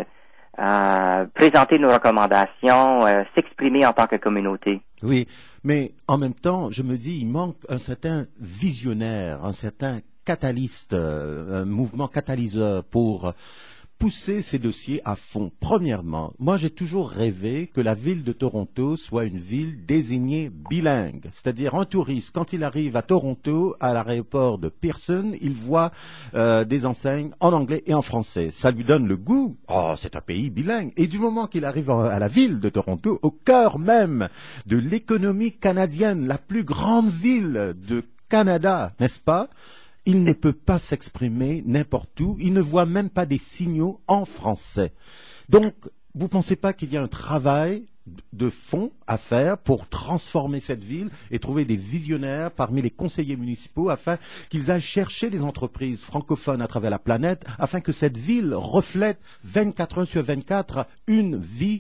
présenter nos recommandations, s'exprimer en tant que communauté. Oui, mais en même temps, je me dis, il manque un certain visionnaire, un certain catalyste, un mouvement catalyseur pour pousser ces dossiers à fond. Premièrement, moi j'ai toujours rêvé que la ville de Toronto soit une ville désignée bilingue. C'est-à-dire un touriste, quand il arrive à Toronto, à l'aéroport de Pearson, il voit des enseignes en anglais et en français. Ça lui donne le goût. Oh, c'est un pays bilingue. Et du moment qu'il arrive à la ville de Toronto, au cœur même de l'économie canadienne, la plus grande ville de Canada, n'est-ce pas? Il ne peut pas s'exprimer n'importe où. Il ne voit même pas des signaux en français. Donc, vous ne pensez pas qu'il y a un travail de fond à faire pour transformer cette ville et trouver des visionnaires parmi les conseillers municipaux afin qu'ils aillent chercher des entreprises francophones à travers la planète afin que cette ville reflète 24 heures sur 24 une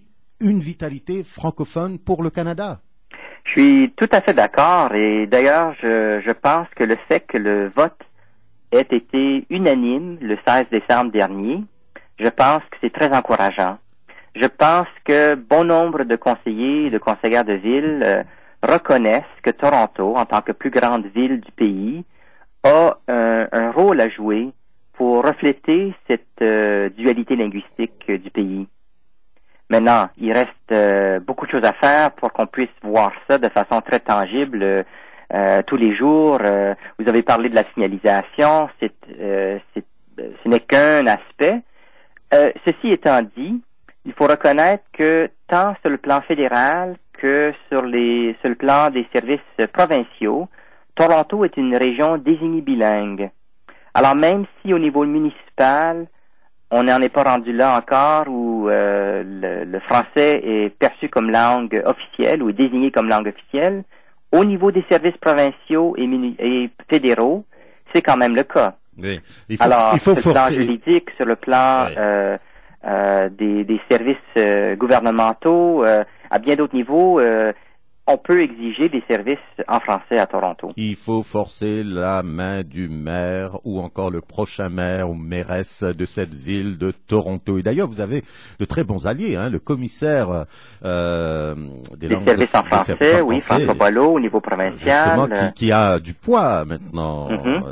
vitalité francophone pour le Canada? Je suis tout à fait d'accord et d'ailleurs, je pense que le fait que le vote ait été unanime le 16 décembre dernier, je pense que c'est très encourageant. Je pense que bon nombre de conseillers et de conseillères de ville reconnaissent que Toronto, en tant que plus grande ville du pays, a un rôle à jouer pour refléter cette dualité linguistique du pays. Maintenant, il reste beaucoup de choses à faire pour qu'on puisse voir ça de façon très tangible tous les jours. Vous avez parlé de la signalisation, ce n'est qu'un aspect. Ceci étant dit, il faut reconnaître que tant sur le plan fédéral que sur le plan des services provinciaux, Toronto est une région désignée bilingue. Alors même si au niveau municipal, on n'en est pas rendu là encore où le français est perçu comme langue officielle ou est désigné comme langue officielle, au niveau des services provinciaux et fédéraux, c'est quand même le cas. Oui. Alors, sur le plan juridique, sur le plan des services gouvernementaux, à bien d'autres niveaux, on peut exiger des services en français à Toronto. Il faut forcer la main du maire ou encore le prochain maire ou mairesse de cette ville de Toronto. Et d'ailleurs, vous avez de très bons alliés, hein, le commissaire des services en français, oui, François Boileau au niveau provincial. Justement, qui a du poids maintenant,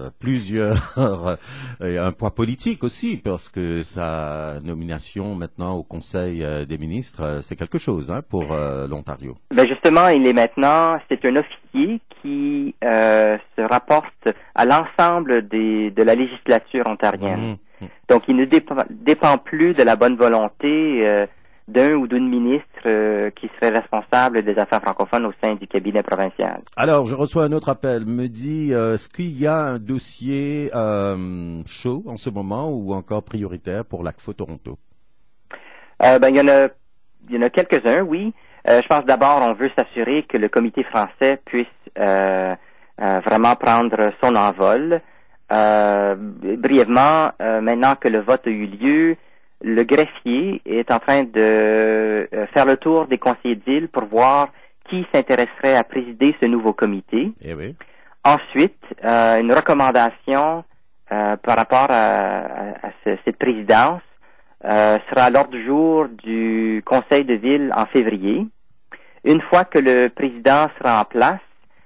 un poids politique aussi, parce que sa nomination maintenant au Conseil des ministres, c'est quelque chose pour l'Ontario. Ben justement, c'est un officier qui se rapporte à l'ensemble de la législature ontarienne. Donc, il ne dépend plus de la bonne volonté d'un ou d'une ministre qui serait responsable des affaires francophones au sein du cabinet provincial. Alors, je reçois un autre appel. Me dit, est-ce qu'il y a un dossier chaud en ce moment ou encore prioritaire pour l'ACFO Toronto? Il y en a quelques-uns, oui. Je pense d'abord, on veut s'assurer que le comité français puisse vraiment prendre son envol. Brièvement, maintenant que le vote a eu lieu, le greffier est en train de faire le tour des conseillers de ville pour voir qui s'intéresserait à présider ce nouveau comité. Eh oui. Ensuite, une recommandation par rapport à cette présidence sera à l'ordre du jour du conseil de ville en février. Une fois que le président sera en place,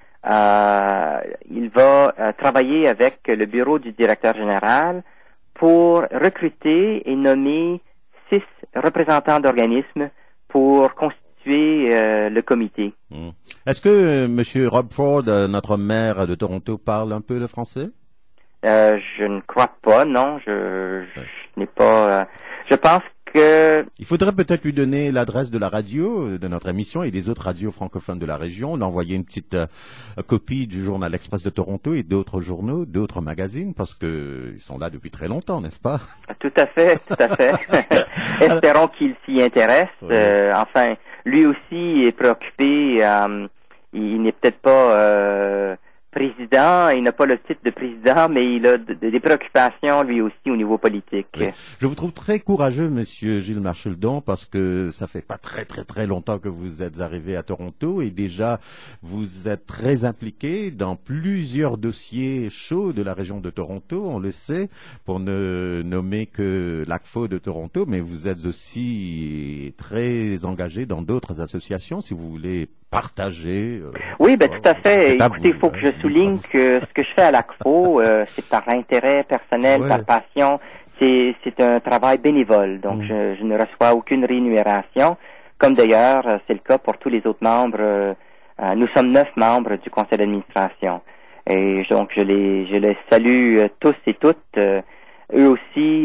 il va travailler avec le bureau du directeur général pour recruter et nommer 6 représentants d'organismes pour constituer le comité. Est-ce que M. Rob Ford, notre maire de Toronto, parle un peu le français? Je ne crois pas, non. Je n'ai pas... je pense que... Il faudrait peut-être lui donner l'adresse de la radio, de notre émission et des autres radios francophones de la région. On a envoyé une petite copie du journal Express de Toronto et d'autres journaux, d'autres magazines, parce que ils sont là depuis très longtemps, n'est-ce pas? Tout à fait, tout à fait. Espérons qu'il s'y intéresse. Oui. Enfin, lui aussi est préoccupé. Il n'est peut-être pas président, il n'a pas le titre de président, mais il a des préoccupations lui aussi au niveau politique. Oui. Je vous trouve très courageux, Monsieur Gilles Marcheldon, parce que ça fait pas très longtemps que vous êtes arrivé à Toronto et déjà vous êtes très impliqué dans plusieurs dossiers chauds de la région de Toronto, on le sait, pour ne nommer que l'ACFO de Toronto, mais vous êtes aussi très engagé dans d'autres associations, si vous voulez partager. Oui, tout à fait. Écoutez, il faut que je souligne que ce que je fais à l'ACFO, c'est par intérêt personnel, par passion. C'est un travail bénévole. Donc, je ne reçois aucune rémunération. Comme d'ailleurs, c'est le cas pour tous les autres membres. Nous sommes 9 membres du conseil d'administration. Et donc, je les salue tous et toutes. Eux aussi,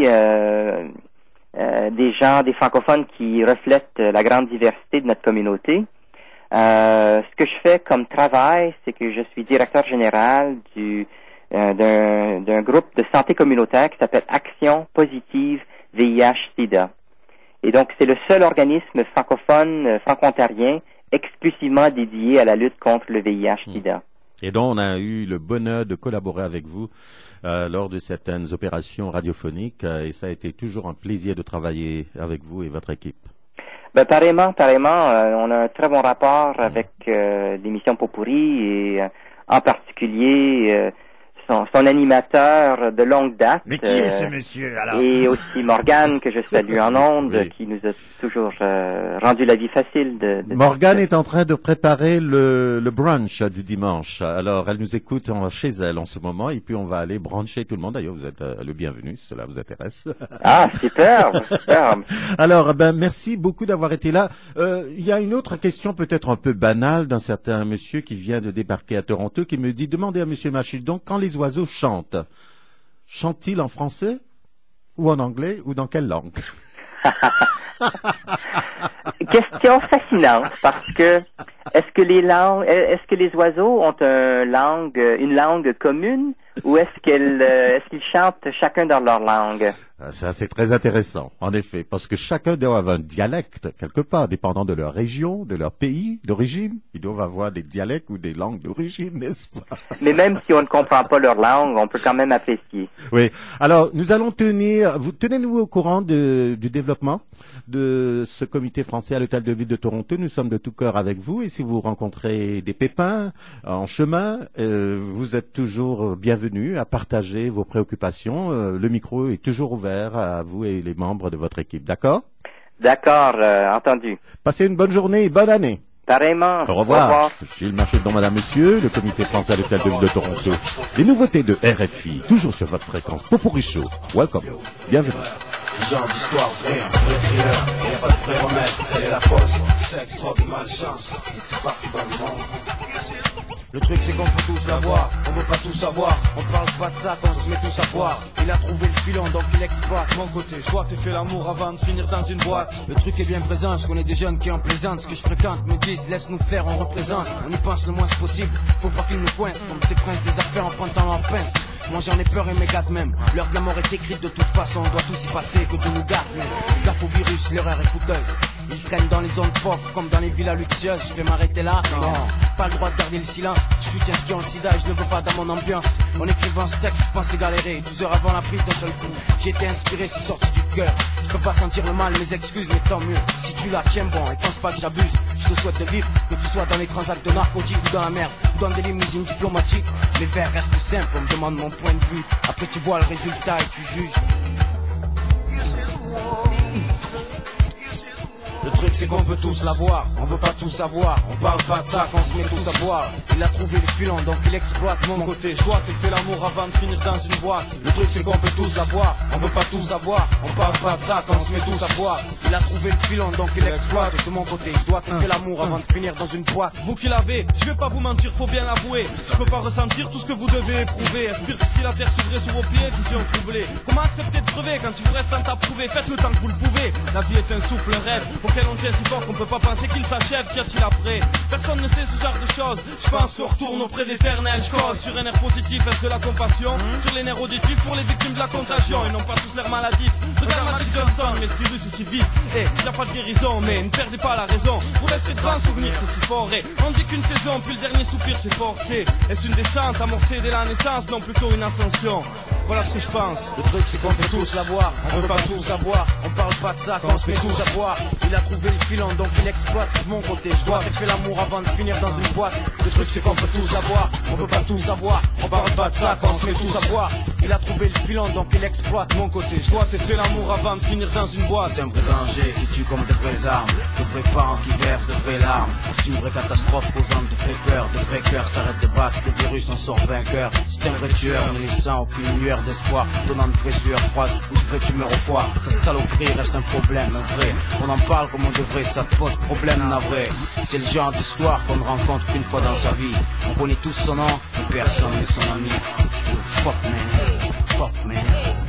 des gens, des francophones qui reflètent la grande diversité de notre communauté. Ce que je fais comme travail, c'est que je suis directeur général d'un groupe de santé communautaire qui s'appelle Action Positive VIH-Sida. Et donc, c'est le seul organisme francophone, franco-ontarien, exclusivement dédié à la lutte contre le VIH-Sida. Et donc, on a eu le bonheur de collaborer avec vous lors de certaines opérations radiophoniques et ça a été toujours un plaisir de travailler avec vous et votre équipe. Pareillement, on a un très bon rapport avec l'émission Popurrí et en particulier son animateur de longue date. Mais qui est ce monsieur alors? Et aussi Morgane, que je salue en ondes, qui nous a toujours rendu la vie facile. Morgane est en train de préparer le brunch du dimanche. Alors, elle nous écoute chez elle en ce moment et puis on va aller bruncher tout le monde. D'ailleurs, vous êtes le bienvenu, si cela vous intéresse. Ah, superbe. Alors, merci beaucoup d'avoir été là. Il y a une autre question peut-être un peu banale d'un certain monsieur qui vient de débarquer à Toronto qui me dit, demandez à monsieur Marcheldon, quand les oiseaux chantent-ils en français ou en anglais ou dans quelle langue? Question fascinante parce que est-ce que les oiseaux ont une langue commune ou est-ce qu'ils chantent chacun dans leur langue? Ça, c'est très intéressant, en effet, parce que chacun doit avoir un dialecte, quelque part, dépendant de leur région, de leur pays d'origine. Ils doivent avoir des dialectes ou des langues d'origine, n'est-ce pas? Mais même si on ne comprend pas leur langue, on peut quand même apprécier. Oui. Alors, nous allons tenez-nous au courant du développement de ce comité français à l'Hôtel de Ville de Toronto. Nous sommes de tout cœur avec vous, et si vous rencontrez des pépins en chemin, vous êtes toujours bienvenus à partager vos préoccupations. Le micro est toujours ouvert à vous et les membres de votre équipe, d'accord? D'accord, entendu. Passez une bonne journée et bonne année. Pareillement. Au revoir. Gilles Marchedon, madame, monsieur, le comité français à l'Hôtel de Ville de Toronto. Les nouveautés de RFI, toujours sur votre fréquence. Popurrí Show. Welcome. Bienvenue. Genre d'histoire vraie, un vrai thriller, y'a pas de vrai remède, elle est la pause, sexe, drogue, malchance, et c'est partout dans le monde. Le truc c'est qu'on peut tous l'avoir, on veut pas tout savoir, on parle pas de ça quand on se met tous à boire. Il a trouvé le filon donc il exploite. Mon côté, je dois te faire l'amour avant de finir dans une boîte. Le truc est bien présent, je connais des jeunes qui en plaisantent. Ce que je fréquente me disent laisse nous faire, on représente. On y pense le moins possible, faut pas qu'ils nous coincent. Comme ces princes des affaires en pointant leur pince. Moi j'en ai peur et mes gâtes même. L'heure de la mort est écrite de toute façon, on doit tous y passer, que Dieu nous garde. Gaffe au virus, l'erreur est coûteuse. Ils traînent dans les zones pauvres comme dans les villas luxueuses. Je vais m'arrêter là? Non, pas le droit de garder le silence. Je suis ce qui ont le sida et je ne veux pas dans mon ambiance. En écrivant ce texte, je pensais galérer 12 heures avant la prise d'un seul coup. J'ai été inspiré, c'est sorti du cœur. Je peux pas sentir le mal, mes excuses, mais tant mieux. Si tu la tiens bon et pense pas que j'abuse. Je te souhaite de vivre, que tu sois dans les transacts de narcotiques ou dans la merde, ou dans des limousines diplomatiques. Mes vers restent simples, on me demande mon point de vue. Après tu vois le résultat et tu juges. Le truc c'est qu'on veut tous l'avoir, on veut pas tout savoir. On parle pas de ça quand on se met tous à boire. Il a trouvé le filon donc il exploite. Mon côté, je dois te faire l'amour avant de finir dans une boîte. Le truc c'est qu'on veut tous l'avoir, on veut pas tout savoir. On parle pas de ça quand on se met tous à boire. Il a trouvé le filon donc il exploite. De mon côté, je dois te faire l'amour avant de finir dans une boîte. Vous qui l'avez, je vais pas vous mentir, faut bien l'avouer. Je peux pas ressentir tout ce que vous devez éprouver. Aspire que si la terre s'ouvrait sous vos pieds, vision troublée. Comment accepter de crever quand il vous reste un tas prouvé? Faites le temps que vous le pouvez. La vie est un souffle, un rêve auquel on tient si fort qu'on peut pas penser qu'il s'achève. Qu'y a-t-il après? Personne ne sait ce genre de choses. Je pense qu'on retourne auprès d'éternel. Je cause sur un air positif, est-ce de la compassion? Sur les nerfs auditifs pour les victimes de la contagion. Ils n'ont pas tous l'air maladifs. Regarde Magic Johnson, mais ce virus est si vif. Et y a pas de guérison, mais ne perdez pas la raison. Vous laisserez de grands souvenirs, c'est si fort. Et on dit qu'une saison, puis le dernier soupir c'est forcé. Est-ce une descente amorcée dès la naissance? Non, plutôt une ascension. Voilà ce que je pense. Le truc c'est qu'on veut tous l'avoir, on veut pas tout savoir. On parle pas de ça quand on se met tous à boire. Il a trouvé le filon donc il exploite. De mon côté, je dois te faire l'amour avant de finir dans une boîte. Le truc c'est qu'on veut tous l'avoir, on veut pas tout savoir. On parle pas de ça quand on se met tous à boire. Il a trouvé le filon donc il exploite. De mon côté, je dois te faire l'amour avant de finir dans une boîte. Un vrai danger qui tue comme de vraies armes. De vrais parents qui versent de vraies larmes. C'est une vraie catastrophe causant de vrais cœurs. De vrais cœurs s'arrêtent de battre, le virus en sort vainqueur. C'est un vrai tueur, ne laissant aucune lueur d'espoir, donnant de vraies sueurs froides ou de vraies tumeurs au foie. Cette saloperie reste un problème, un vrai. On en parle comme on devrait, ça te pose problème, navré. C'est le genre d'histoire qu'on ne rencontre qu'une fois dans sa vie. On connaît tous son nom, mais personne n'est son ami. Fuck man, fuck man.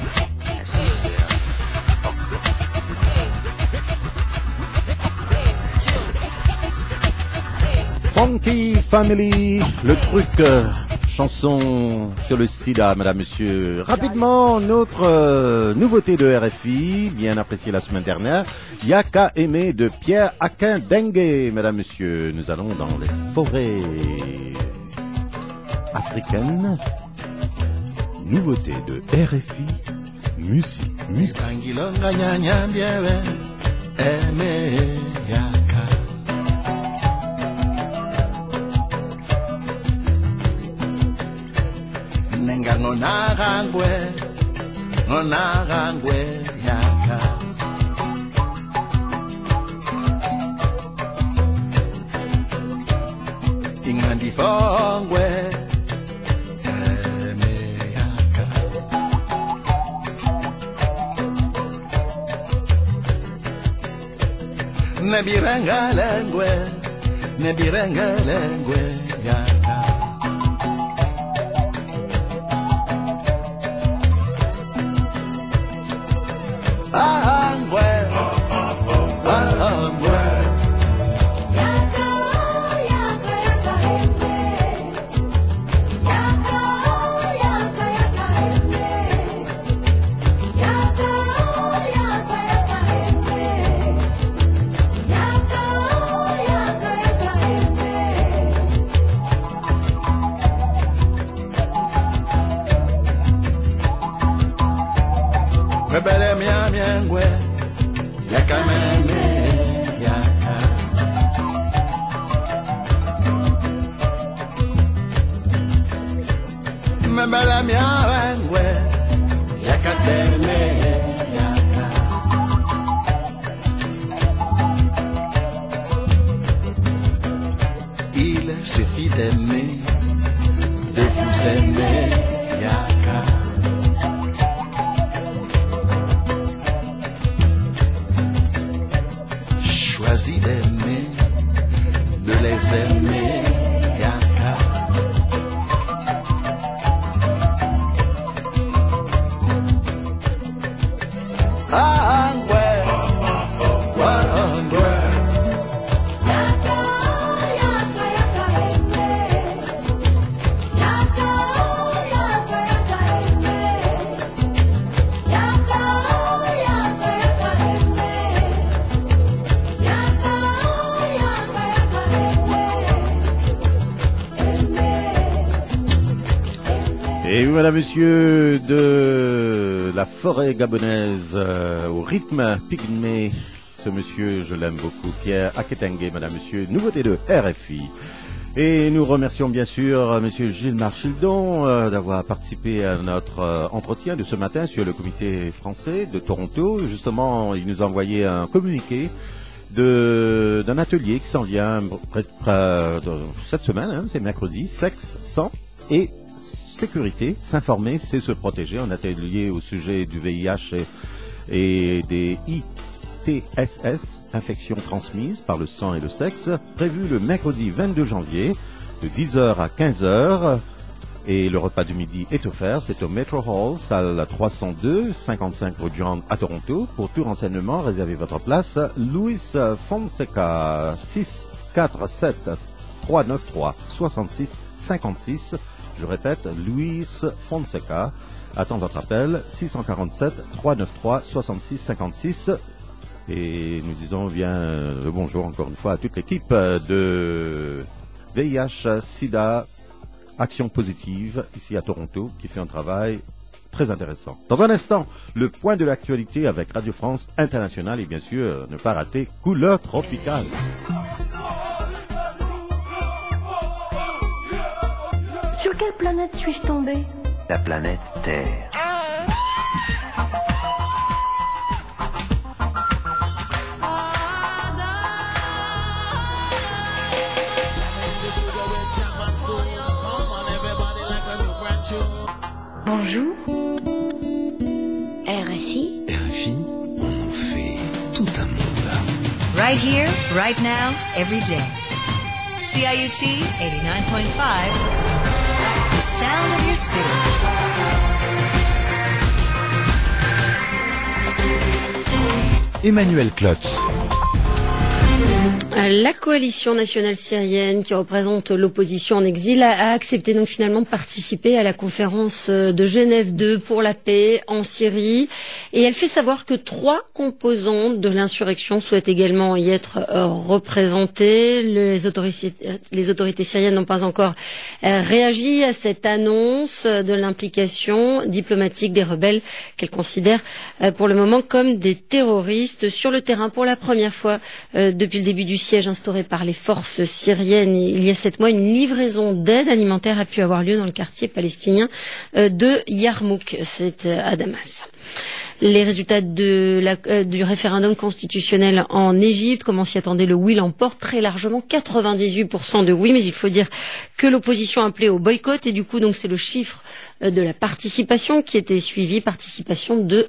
Funky Family, le truc, chanson sur le sida, madame, monsieur. Rapidement, notre nouveauté de RFI, bien appréciée la semaine dernière, Yaka Aimé de Pierre Akindengue, madame, monsieur. Nous allons dans les forêts africaines. Nouveauté de RFI, musique. Ngonarangwe yaka ingandifongwe eme yaka nebirengalengwe yaka Yaka wengwe yakameme yaka membele mia wengwe yakateme yaka il suffit d'aimer de vous aimer yaka choisis d'aimer, de les aimer, yaka. Ah, ouais, ouais. Et oui, madame, monsieur, de la forêt gabonaise au rythme pygmée, ce monsieur, je l'aime beaucoup, Pierre Aketengue, madame, monsieur, nouveauté de RFI. Et nous remercions bien sûr monsieur Gilles Marchildon d'avoir participé à notre entretien de ce matin sur le comité français de Toronto. Justement, il nous a envoyé un communiqué d'un atelier qui s'en vient cette semaine, hein, c'est mercredi, sexe, sang et sécurité, s'informer, c'est se protéger, un atelier au sujet du VIH et des ITSS, infections transmises par le sang et le sexe, prévu le mercredi 22 janvier de 10h à 15h. Et le repas du midi est offert, c'est au Metro Hall, salle 302, 55 rue John à Toronto. Pour tout renseignement, réservez votre place. Louis Fonseca, 647 393 66 56. Je répète, Louis Fonseca attend votre appel, 647 393 66 56. Et nous disons bien le bonjour encore une fois à toute l'équipe de VIH, SIDA, Action Positive, ici à Toronto, qui fait un travail très intéressant. Dans un instant, le point de l'actualité avec Radio France Internationale et bien sûr, ne pas rater Couleur Tropicale. Sur quelle planète suis-je tombé? La planète Terre. Bonjour. RFI. RFI, on en fait tout un monde. Right here, right now, every day. CIUT 89.5, the sound of your city. Emmanuel Klotz. La coalition nationale syrienne qui représente l'opposition en exil a accepté donc finalement de participer à la conférence de Genève 2 pour la paix en Syrie et elle fait savoir que 3 composantes de l'insurrection souhaitent également y être représentées. Les autorités syriennes n'ont pas encore réagi à cette annonce de l'implication diplomatique des rebelles qu'elles considèrent pour le moment comme des terroristes sur le terrain pour la première fois depuis le début du siège instauré par les forces syriennes il y a 7 mois. Une livraison d'aide alimentaire a pu avoir lieu dans le quartier palestinien de Yarmouk, c'est à Damas. Les résultats du référendum constitutionnel en Égypte, comme on s'y attendait, le oui l'emporte très largement, 98% de oui, mais il faut dire que l'opposition appelait au boycott et du coup donc c'est le chiffre de la participation qui était suivi, participation de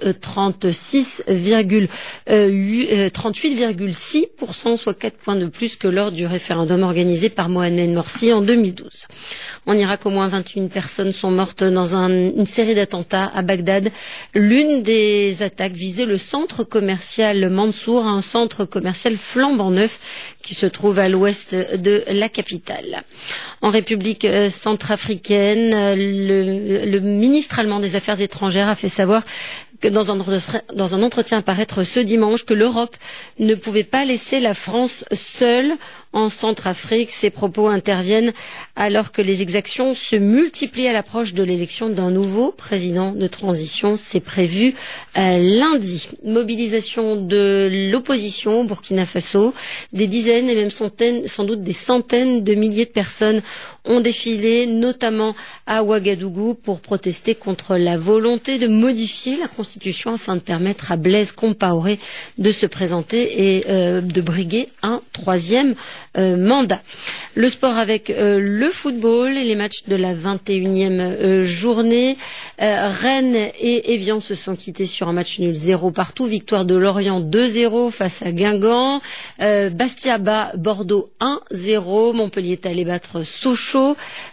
38,6%, soit 4 points de plus que lors du référendum organisé par Mohamed Morsi en 2012. En Irak, au moins 21 personnes sont mortes dans une série d'attentats à Bagdad. L'une des attaques visait le centre commercial Mansour, un centre commercial flambant neuf qui se trouve à l'ouest de la capitale. En République centrafricaine, le ministre allemand des Affaires étrangères a fait savoir que dans un entretien à paraître ce dimanche que l'Europe ne pouvait pas laisser la France seule en Centrafrique. Ces propos interviennent alors que les exactions se multiplient à l'approche de l'élection d'un nouveau président de transition. C'est prévu lundi. Mobilisation de l'opposition au Burkina Faso. Des dizaines et même centaines, sans doute des centaines de milliers de personnes ont défilé, notamment à Ouagadougou, pour protester contre la volonté de modifier la Constitution afin de permettre à Blaise Compaoré de se présenter et de briguer un troisième mandat. Le sport avec le football et les matchs de la 21e journée. Rennes et Évian se sont quittés sur un match nul 0 partout. Victoire de Lorient 2-0 face à Guingamp. Bastia bat Bordeaux 1-0. Montpellier est allé battre Sochaux.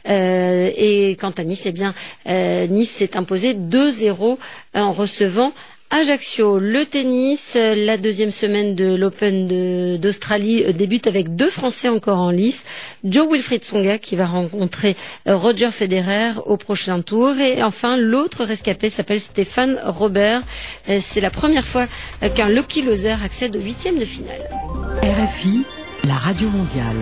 Et quant à Nice, Nice s'est imposé 2-0 en recevant Ajaccio. Le tennis, la deuxième semaine de l'Open d'Australie débute avec 2 Français encore en lice. Jo-Wilfried Tsonga qui va rencontrer Roger Federer au prochain tour. Et enfin, l'autre rescapé s'appelle Stéphane Robert. C'est la première fois qu'un lucky loser accède au 8e de finale. RFI, la radio mondiale.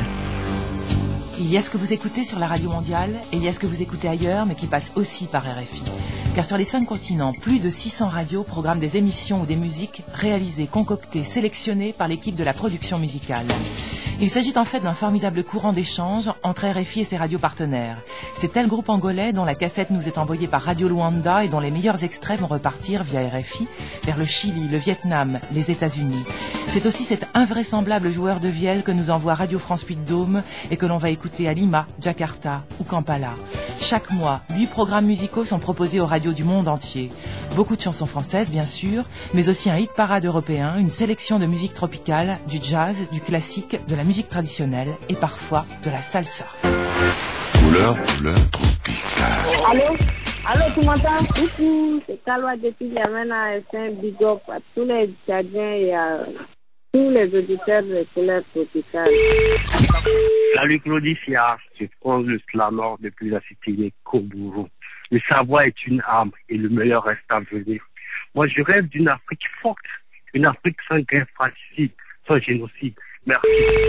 Il y a ce que vous écoutez sur la radio mondiale et il y a ce que vous écoutez ailleurs mais qui passe aussi par RFI. Car sur les 5 continents, plus de 600 radios programment des émissions ou des musiques réalisées, concoctées, sélectionnées par l'équipe de la production musicale. Il s'agit en fait d'un formidable courant d'échange entre RFI et ses radios partenaires. C'est tel groupe angolais dont la cassette nous est envoyée par Radio Luanda et dont les meilleurs extraits vont repartir via RFI vers le Chili, le Vietnam, les États-Unis. C'est aussi cet invraisemblable joueur de vielle que nous envoie Radio France Puy-de-Dôme et que l'on va écouter à Lima, Jakarta ou Kampala. Chaque mois, 8 programmes musicaux sont proposés aux radios du monde entier. Beaucoup de chansons françaises, bien sûr, mais aussi un hit parade européen, une sélection de musique tropicale, du jazz, du classique, de la musique traditionnelle et parfois de la salsa. Couleur tropicale. Allô, tu m'entends? Coucou, c'est Kaloa depuis Yamena et c'est un big up à tous les Tchadiens et à tous les auditeurs de Couleur tropicale. Salut Claudie Fiard, je prends le slammer depuis la cité de Kobourou. Le savoir est une arme et le meilleur reste à venir. Moi je rêve d'une Afrique forte, une Afrique sans guerre fratricide, sans génocide. Merci.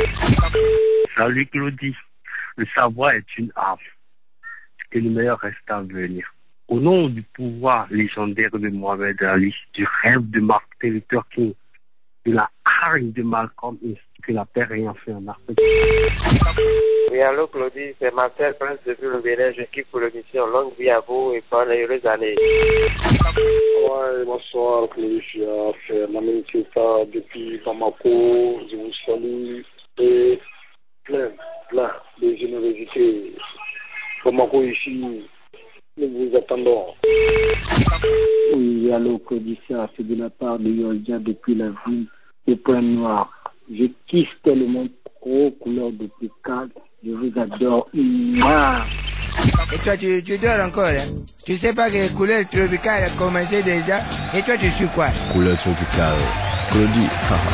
Salut Claudie, le savoir est une arme et le meilleur reste à venir. Au nom du pouvoir légendaire de Mohamed Ali, du rêve de Martin Luther King, de la hargne de Malcolm X, que la paix rien fait en Afrique. Oui, allô Claudie, c'est Marcel Prince depuis le Bénin, j'équipe pour l'émission. Longue vie à vous et bonne et heureuse année. Ouais, bonsoir Claudie, je suis Lamine Kiota depuis Bamako, je vous salue et plein de générosité. Bamako ici, nous vous attendons. Oui, allô Claudie, c'est de la part de Yolja depuis la ville de Pointe-Noire. Je kiffe tellement trop Couleur tropicale. Je vous adore. Mouah. Et toi, tu dors encore, hein? Tu sais pas que Couleur tropicale a commencé déjà? Et toi, tu suis quoi? Couleur tropicale. Claudie.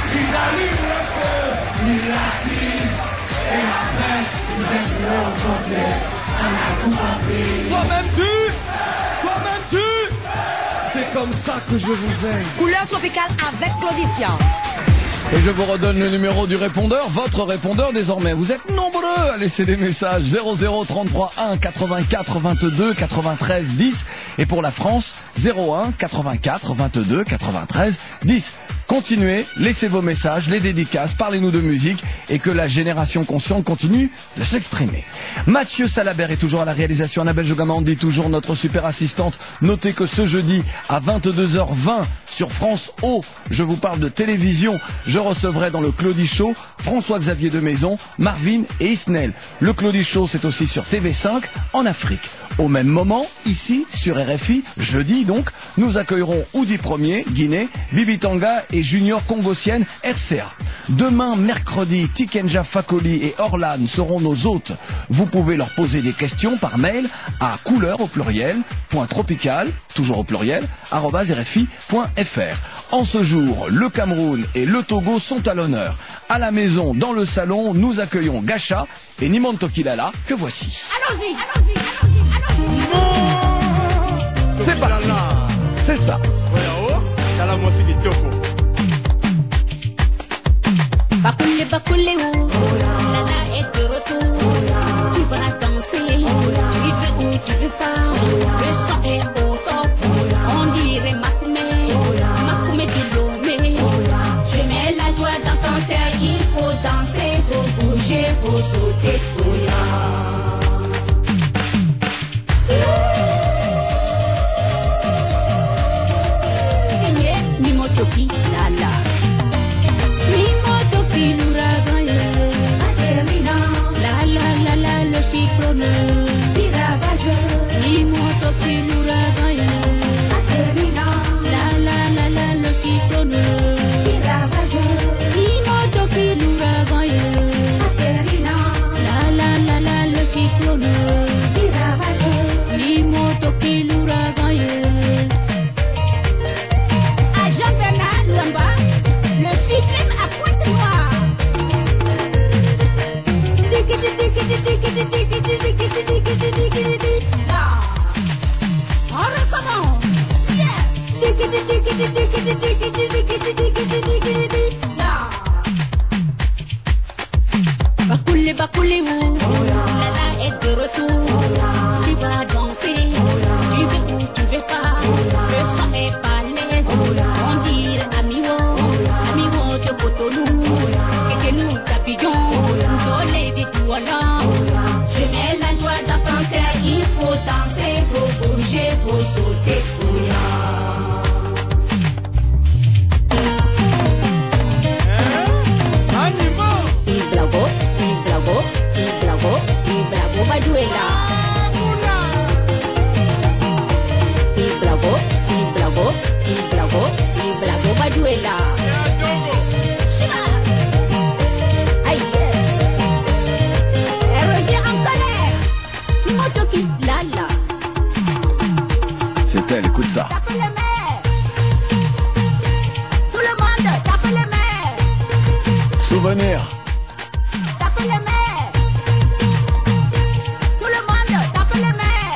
Toi-même tu C'est comme ça que je vous aime. Couleur tropicale avec Claudicia. Et je vous redonne le numéro du répondeur, votre répondeur désormais. Vous êtes nombreux à laisser des messages 00 33 1 84 22 93 10 et pour la France 01 84 22 93 10. Continuez, laissez vos messages, les dédicaces, parlez-nous de musique et que la génération consciente continue de s'exprimer. Mathieu Salabert est toujours à la réalisation, Annabelle Jogamandi toujours notre super assistante. Notez que ce jeudi à 22h20 sur France O, je vous parle de télévision, je recevrai dans le Claudie Show François-Xavier de Maison, Marvin et Isnel. Le Claudie Show c'est aussi sur TV5 en Afrique. Au même moment, ici, sur RFI, jeudi donc, nous accueillerons Oudi Ier, Guinée, Bibi Tanga et Junior Congossienne, RCA. Demain, mercredi, Tikenja Fakoli et Orlan seront nos hôtes. Vous pouvez leur poser des questions par mail à couleur au pluriel, .tropical, toujours au pluriel, @rfi.fr. En ce jour, le Cameroun et le Togo sont à l'honneur. À la maison, dans le salon, nous accueillons Gacha et Nimonto Kilala, que voici. Allons-y. C'est parti. C'est ça. Bakule ou retour. Tu vas danser, tu veux ou tu veux pas. Le son est au top, on dirait Makoumé, Makoumé de Lomé. Je mets la joie dans ton cœur, il faut danser, faut bouger, faut sauter, Signé Mimotoki, Lala. Mimotoki, l'ouragan, la la la la, le cyclone, Piravageur. Mimotoki, l'ouragan, la la la la, le cyclone, Piravageur. Mimotoki, l'ouragan, la la la la, le cyclone, Piravageur. Mimotoki, l'ouragan. Agent Bernard Lamba, le sublime à Pointe-Noire. On recommence. Bakoulé, bakoulé, Lala est de retour. Tu vas danser, tu veux ou tu veux pas. Le son est balèze, on dirait Amiwo, Amiwo de Cotonou, et de nous d'Abidjan, Dolé de Douala. Je mets la joie dans ton cœur, il faut danser, faut bouger, faut sauter, Ibravo, Ibravo, Ibravo, Ibravo, Baduela. Ibravo, Ibravo, Ibravo, Ibravo, Baduela. Shiva. Aïe. Elle revient en colère. Motoki, Lala. C'est elle, écoute ça. Tape les mains. Tout le monde, tape les mains. Souvenir. Tape les mains. Tout le monde, tape les mains.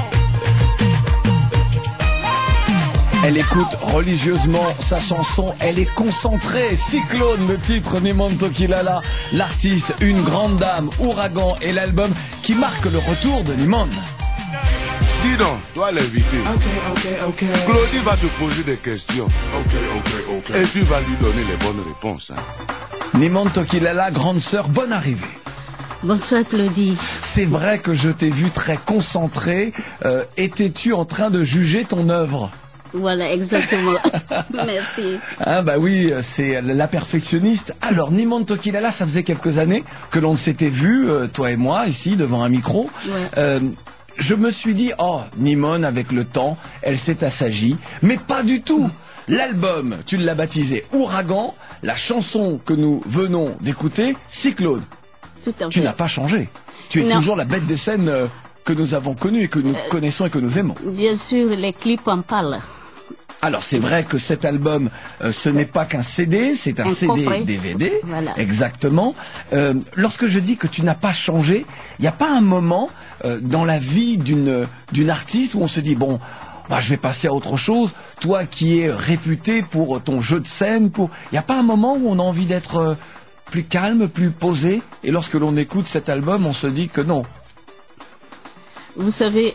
Elle écoute religieusement sa chanson, elle est concentrée. Cyclone, le titre, Nimontoki Lala, l'artiste, une grande dame, Ouragan, et l'album qui marque le retour de Nimon. Dis donc, toi l'invité. Claudie va te poser des questions. Et tu vas lui donner les bonnes réponses. Nimontoki Lala, grande sœur, bonne arrivée. Bonsoir Claudie. C'est vrai que je t'ai vu très concentrée. Étais-tu en train de juger ton œuvre ? Voilà, exactement. Merci. Ah bah oui, c'est la perfectionniste. Alors, Nimontoki Lala, ça faisait quelques années que l'on s'était vu, toi et moi, ici, devant un micro. Ouais. Je me suis dit, oh, Nimon, avec le temps, elle s'est assagie. Mais pas du tout. L'album, tu l'as baptisé Ouragan. La chanson que nous venons d'écouter, Cyclone. Tout à fait. Tu n'as pas changé. Tu es toujours la bête de scène que nous avons connue et que nous connaissons et que nous aimons. Bien sûr, les clips en parlent. Alors c'est vrai que cet album, ce n'est pas qu'un CD, c'est un CD coffret. DVD, Voilà. Exactement. Lorsque je dis que tu n'as pas changé, il n'y a pas un moment dans la vie d'une artiste où on se dit bon, bah, je vais passer à autre chose. Toi qui es réputé pour ton jeu de scène, il n'y a pas un moment où on a envie d'être plus calme, plus posé, et lorsque l'on écoute cet album, on se dit que non. Vous savez,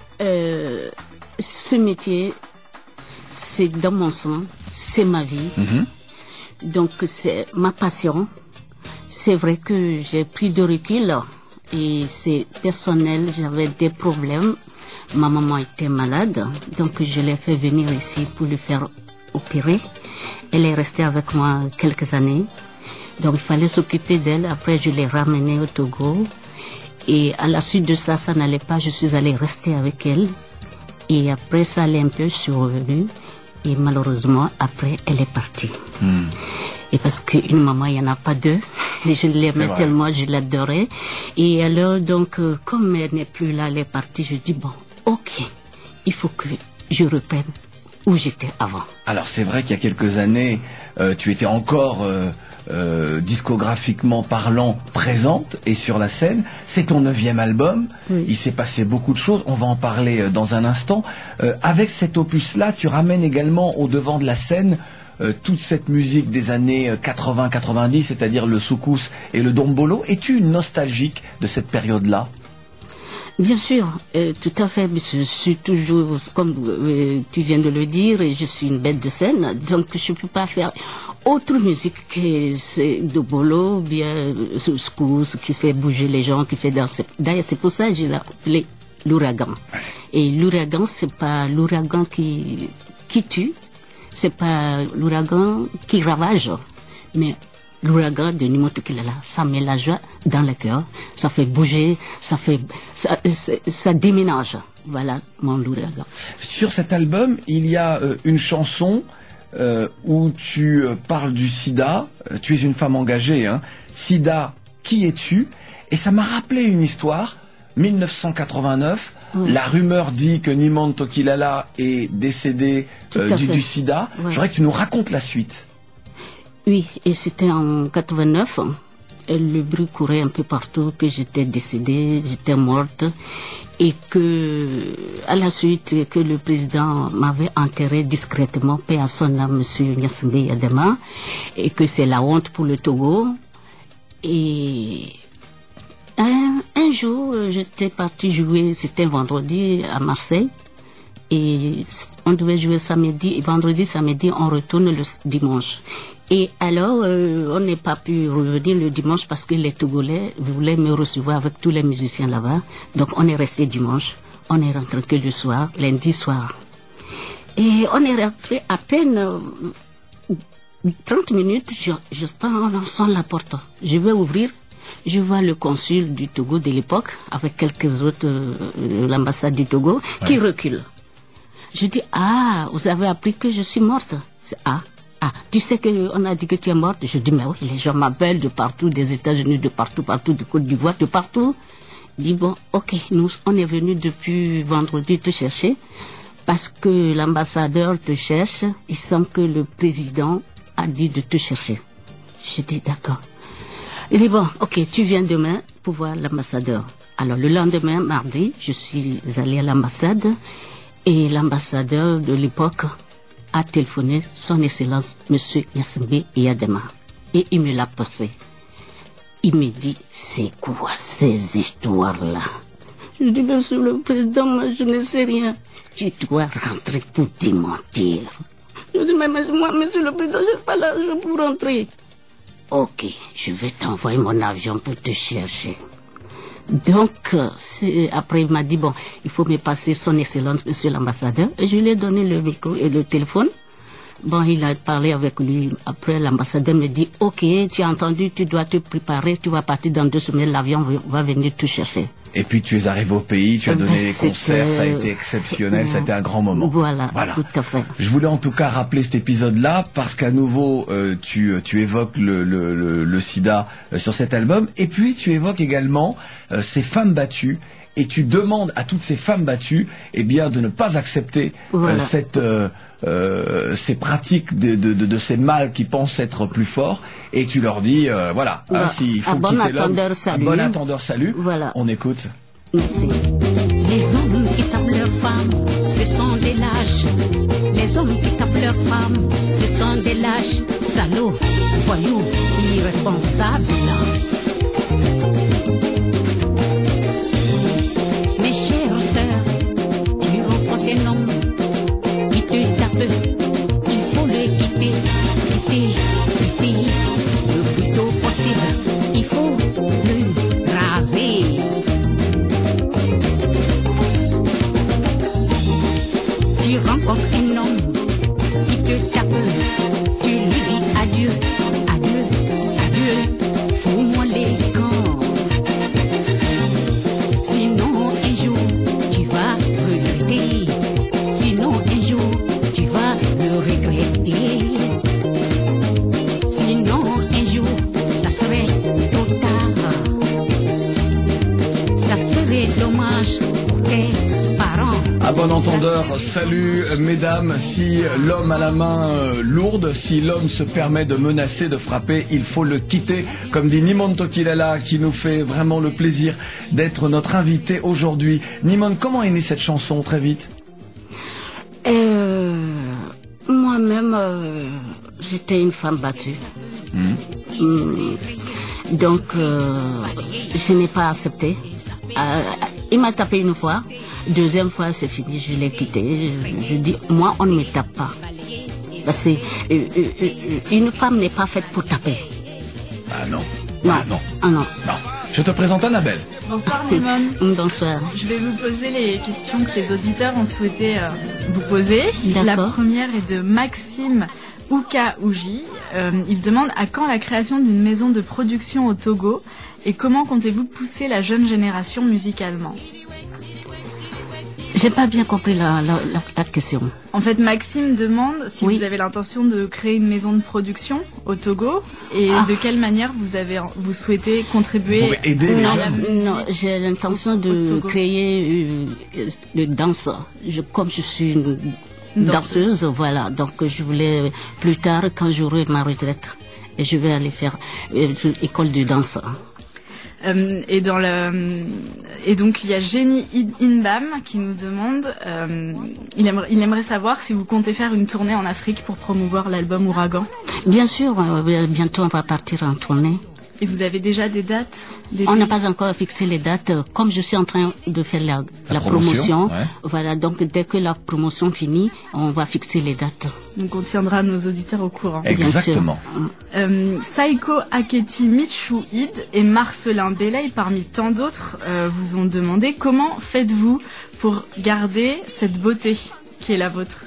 ce métier, c'est dans mon sang, c'est ma vie. Donc c'est ma passion. C'est vrai que j'ai pris de recul et c'est personnel, j'avais des problèmes. Ma maman était malade, donc je l'ai fait venir ici pour lui faire opérer. Elle est restée avec moi quelques années. Donc il fallait s'occuper d'elle. Après je l'ai ramenée au Togo. Et à la suite de ça, ça n'allait pas. Je suis allée rester avec elle. Et après ça allait un peu, je suis revenue. Et malheureusement, après, elle est partie. Et parce qu'une maman, il n'y en a pas deux. Je l'aimais tellement, je l'adorais. Et alors, donc, comme elle n'est plus là, elle est partie, je dis, bon, ok, il faut que je reprenne où j'étais avant. Alors, c'est vrai qu'il y a quelques années, tu étais encore... discographiquement parlant présente et sur la scène. C'est ton 9e album. Il s'est passé beaucoup de choses. On va en parler dans un instant. Avec cet opus-là, tu ramènes également au devant de la scène toute cette musique des années 80-90, c'est-à-dire le soukous et le dombolo. Es-tu nostalgique de cette période-là? Bien sûr, tout à fait. Je suis toujours, comme tu viens de le dire, je suis une bête de scène, donc je ne peux pas faire autre musique que de bolo, bien soukous, qui fait bouger les gens, qui fait danser. D'ailleurs, c'est pour ça que je l'ai appelé l'ouragan. Et l'ouragan, c'est pas l'ouragan qui tue, c'est pas l'ouragan qui ravage, mais l'ouragan de Nimon Tokilala. Ça met la joie dans le cœur, ça fait bouger, ça déménage. Voilà mon l'ouragan. Sur cet album, il y a une chanson où tu parles du sida. Tu es une femme engagée, hein. Sida, qui es-tu? Et ça m'a rappelé une histoire. 1989, la rumeur dit que Nimon Tokilala est décédé du sida. Ouais. J'aimerais que tu nous racontes la suite. Oui, et c'était en 89. Et le bruit courait un peu partout que j'étais décédée, j'étais morte, et que à la suite que le président m'avait enterré discrètement, paix à son âme, Monsieur Gnassingbé Yadema, et que c'est la honte pour le Togo. Et un jour, j'étais partie jouer, c'était vendredi à Marseille, et on devait jouer samedi, et vendredi, samedi, on retourne le dimanche. Et alors, on n'est pas pu revenir le dimanche parce que les Togolais voulaient me recevoir avec tous les musiciens là-bas. Donc, on est resté dimanche. On est rentré que le soir, lundi soir. Et on est rentré à peine 30 minutes, je sens la porte. Je vais ouvrir. Je vois le consul du Togo de l'époque, avec quelques autres de l'ambassade du Togo, qui recule. Je dis, vous avez appris que je suis morte. Tu sais qu'on a dit que tu es morte. Je dis, mais oui, les gens m'appellent de partout, des États-Unis, de partout, de Côte d'Ivoire, de partout. Je dis, bon, ok, nous, on est venu depuis vendredi te chercher, parce que l'ambassadeur te cherche. Il semble que le président a dit de te chercher. Je dis, d'accord. Il dit, bon, ok, tu viens demain pour voir l'ambassadeur. Alors, le lendemain, mardi, je suis allée à l'ambassade, et l'ambassadeur de l'époque a téléphoné son Excellence, Monsieur Gnassingbé Yadema. Et il me l'a passé. Il me dit, c'est quoi ces histoires-là? Je dis, Monsieur le Président, moi, je ne sais rien. Tu dois rentrer pour démentir. Je dis, mais moi, Monsieur le Président, je n'ai pas l'argent pour rentrer. Ok, je vais t'envoyer mon avion pour te chercher. Donc, après, il m'a dit, bon, il faut me passer son Excellence, Monsieur l'ambassadeur. Et je lui ai donné le micro et le téléphone. Bon, il a parlé avec lui. Après, l'ambassadeur me dit, ok, tu as entendu, tu dois te préparer, tu vas partir dans 2 semaines, l'avion va venir te chercher. Et puis tu es arrivé au pays, tu as donné des concerts, ça a été exceptionnel, ça a été un grand moment. Voilà, tout à fait. Je voulais en tout cas rappeler cet épisode-là parce qu'à nouveau tu évoques le sida sur cet album, et puis tu évoques également ces femmes battues. Et tu demandes à toutes ces femmes battues, eh bien, de ne pas accepter ces pratiques de ces mâles qui pensent être plus forts. Et tu leur dis, voilà, s'il faut quitter l'homme, un bon attendeur salut. Voilà. On écoute. Merci. Les hommes qui tapent leurs femmes, ce sont des lâches. Les hommes qui tapent leurs femmes, ce sont des lâches. Salauds, voyous, irresponsables. Un homme qui te tape, il faut le quitter le plus tôt possible, il faut le raser. Tu rencontres un homme qui te tape, tu lui dis adieu, fous-moi les gants. Sinon un jour tu vas regretter. Sinon un jour tu vas le regretter. Sinon un jour ça serait trop tard. Ça serait dommage pour tes parents. À bon entendeur, salut mesdames. Si l'homme a la main lourde, si l'homme se permet de menacer, de frapper, il faut le quitter. Comme dit Nimon Tokilala, qui nous fait vraiment le plaisir d'être notre invité aujourd'hui. Nimon, comment est née cette chanson, très vite? Moi-même, j'étais une femme battue. Donc, je n'ai pas accepté. Il m'a tapé une fois. Deuxième fois, c'est fini, je l'ai quitté. Je dis, moi, on ne me tape pas. Parce que une femme n'est pas faite pour taper. Ah non. Non. Ah non. Ah non. Non. Je te présente Annabelle. Bonsoir Limone. Bonsoir. Je vais vous poser les questions que les auditeurs ont souhaité vous poser. D'accord. La première est de Maxime Oukaouji. Il demande à quand la création d'une maison de production au Togo et comment comptez-vous pousser la jeune génération musicalement? J'ai pas bien compris la question. En fait, Maxime demande si Oui. vous avez l'intention de créer une maison de production au Togo et de quelle manière vous souhaitez contribuer Pour aider les à la jeunes. musique. Non, j'ai l'intention au de Togo. créer le danse. Comme je suis une danseuse, voilà. Donc je voulais plus tard, quand j'aurai ma retraite, et je vais aller faire école de danse. Et donc il y a Jenny Inbam qui nous demande, il aimerait savoir si vous comptez faire une tournée en Afrique pour promouvoir l'album Ouragan. Bien sûr, bientôt on va partir en tournée. Et vous avez déjà des dates? On n'a pas encore fixé les dates. Comme je suis en train de faire la promotion, ouais. voilà. Donc dès que la promotion finit, on va fixer les dates. Donc on tiendra nos auditeurs au courant. Exactement. Saiko Aketi Michouid et Marcelin Belley, parmi tant d'autres, vous ont demandé comment faites-vous pour garder cette beauté qui est la vôtre?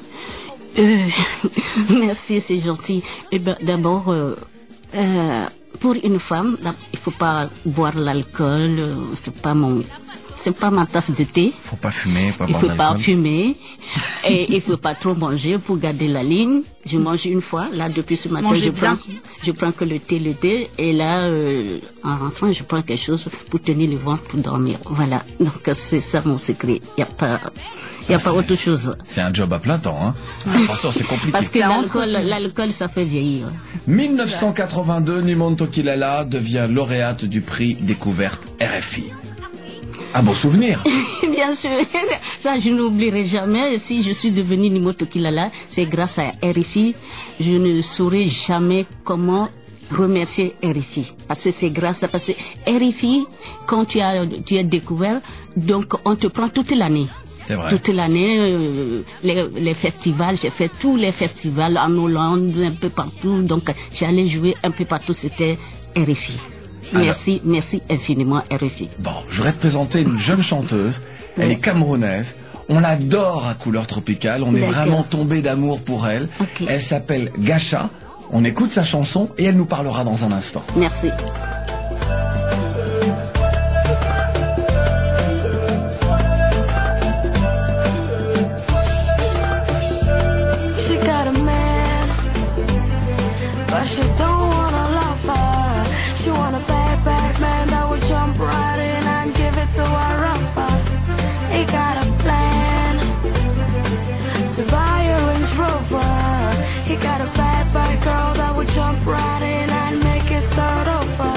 Merci, c'est gentil. Eh ben, d'abord, pour une femme, il faut pas boire l'alcool. C'est pas ma tasse de thé. Faut pas fumer, pas Il boire faut pas d'alcool. fumer et il faut pas trop manger pour garder la ligne. Je mange une fois. Là, depuis ce matin, Mangez je prends que le thé. Et là, en rentrant, je prends quelque chose pour tenir le ventre pour dormir. Voilà. Donc c'est ça mon secret. Il y a pas autre chose. C'est un job à plein temps, hein. Attention, c'est compliqué. Parce que l'alcool, ça fait vieillir. 1982, Nimonto Kilala devient lauréate du prix Découverte RFI. Un beau souvenir. Bien sûr, ça je n'oublierai jamais. Si je suis devenue Nimonto Kilala, c'est grâce à RFI. Je ne saurais jamais comment remercier RFI. Parce que c'est grâce à... Parce que RFI, quand tu es découvert, donc on te prend toute l'année. C'est vrai. Toute l'année, les festivals, j'ai fait tous les festivals en Hollande, un peu partout. Donc j'allais jouer un peu partout, c'était RFI. Merci infiniment RFI. Bon, je voudrais te présenter une jeune chanteuse. Elle est camerounaise. On l'adore à Couleur Tropicale. On est vraiment tombé d'amour pour elle. Okay. Elle s'appelle Gacha. On écoute sa chanson et elle nous parlera dans un instant. Merci. She got a man, but she don't wanna love her. She want a bad man that would jump right in and give it to her rapper. He got a plan to buy a Range Rover. He got a bad girl that would jump right in and make it start over.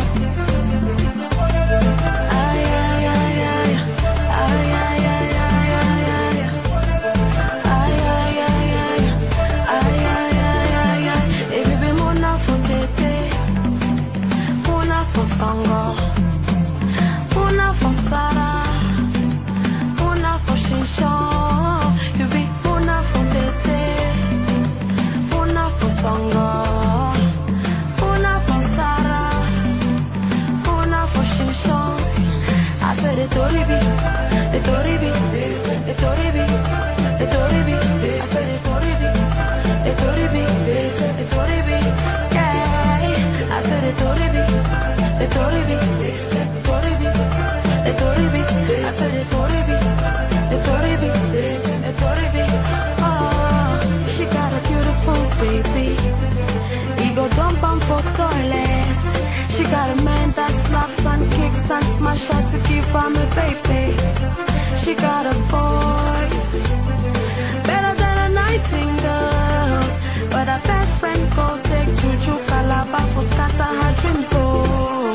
Ay, ay, ay, ay. Ay, ay, ay, ay, ay, ay. Ay, ay, ay, ay. Ay, ay, ay, ay, ay. Et bébé, mon afro tété, mon afro sango, mon afro sara, mon afro chichon. You be mon afro tété, mon afro sango, mon afro sara, mon afro chichon. I said it toribi, it toribi, it toribi, it toribi. I said it toribi, it toribi, it toribi. Yeah, I said it toribi, it toribi, it toribi, it toribi. I said it toribi, it toribi, it toribi. Oh, she got a beautiful baby. He go dump am for toilet. She got a man that slaps and kicks and smash her to give her my baby. She got a voice better than a nightingale. But her best friend go take Juju Calabar for scatter her dreams. Oh,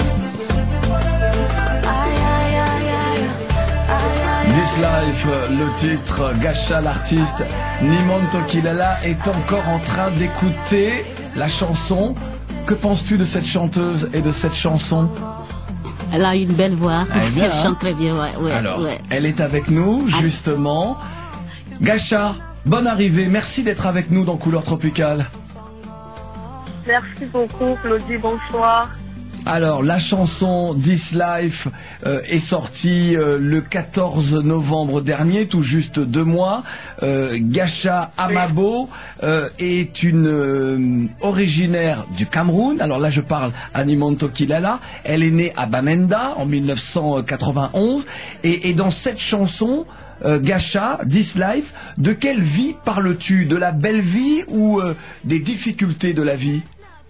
aïe aïe aïe aïe aïe aïe. This Life, le titre, Gacha l'artiste, Nimonto Kilala est encore en train d'écouter la chanson. Que penses-tu de cette chanteuse et de cette chanson? Elle a une belle voix. Bien, elle chante très bien, ouais. Alors, ouais. elle est avec nous, justement. Gacha, bonne arrivée. Merci d'être avec nous dans Couleur Tropicale. Merci beaucoup, Claudie. Bonsoir. Alors, la chanson This Life est sortie le 14 novembre dernier, tout juste 2 mois. Gacha Amabo est une originaire du Cameroun. Alors là, je parle Animonto Kilala. Elle est née à Bamenda en 1991. Et dans cette chanson, Gacha, This Life, de quelle vie parles-tu? De la belle vie ou des difficultés de la vie?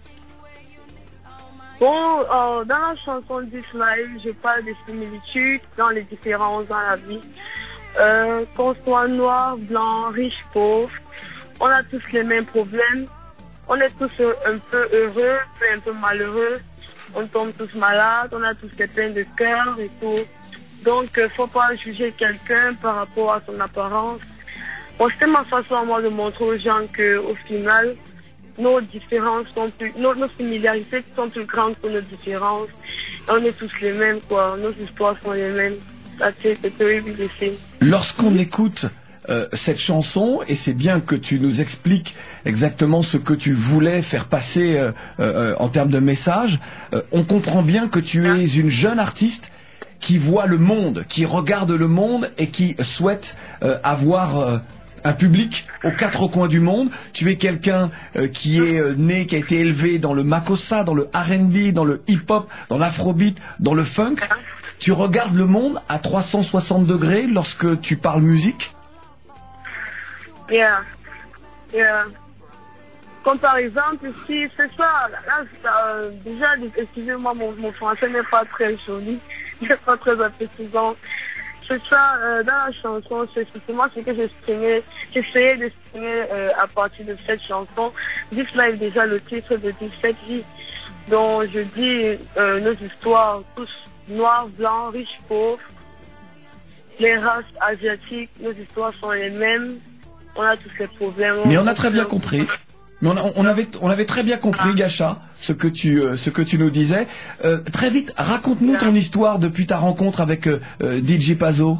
Bon, dans la chanson This Life, je parle des similitudes dans les différences dans la vie. Qu'on soit noir, blanc, riche, pauvre, on a tous les mêmes problèmes. On est tous un peu heureux, puis un peu malheureux. On tombe tous malades, on a tous des peines de cœur et tout. Donc, faut pas juger quelqu'un par rapport à son apparence. Bon, c'était ma façon à moi de montrer aux gens qu'au final, nos différences sont plus, nos similarités sont plus grandes que nos différences. Et on est tous les mêmes, quoi. Nos histoires sont les mêmes. C'est terrible ici. Lorsqu'on écoute cette chanson, et c'est bien que tu nous expliques exactement ce que tu voulais faire passer en termes de message, on comprend bien que tu es une jeune artiste qui voit le monde, qui regarde le monde et qui souhaite avoir un public aux 4 coins du monde. Tu es quelqu'un qui est né, qui a été élevé dans le makossa, dans le R&B, dans le hip-hop, dans l'afrobeat, dans le funk. Tu regardes le monde à 360 degrés lorsque tu parles musique. Yeah. Comme par exemple, si c'est ça, là, déjà, excusez-moi, mon français n'est pas très joli, n'est pas très appétissant. C'est ça, dans la chanson, c'est justement ce que j'essayais d'exprimer à partir de cette chanson. This Life, déjà le titre de 17 vies, dont je dis nos histoires, tous noirs, blancs, riches, pauvres, les races asiatiques, nos histoires sont les mêmes, on a tous les problèmes. Mais on a très bien compris. Mais on avait très bien compris, Gacha, ce que tu nous disais. Très vite, raconte-nous ton histoire depuis ta rencontre avec DJ Pazo.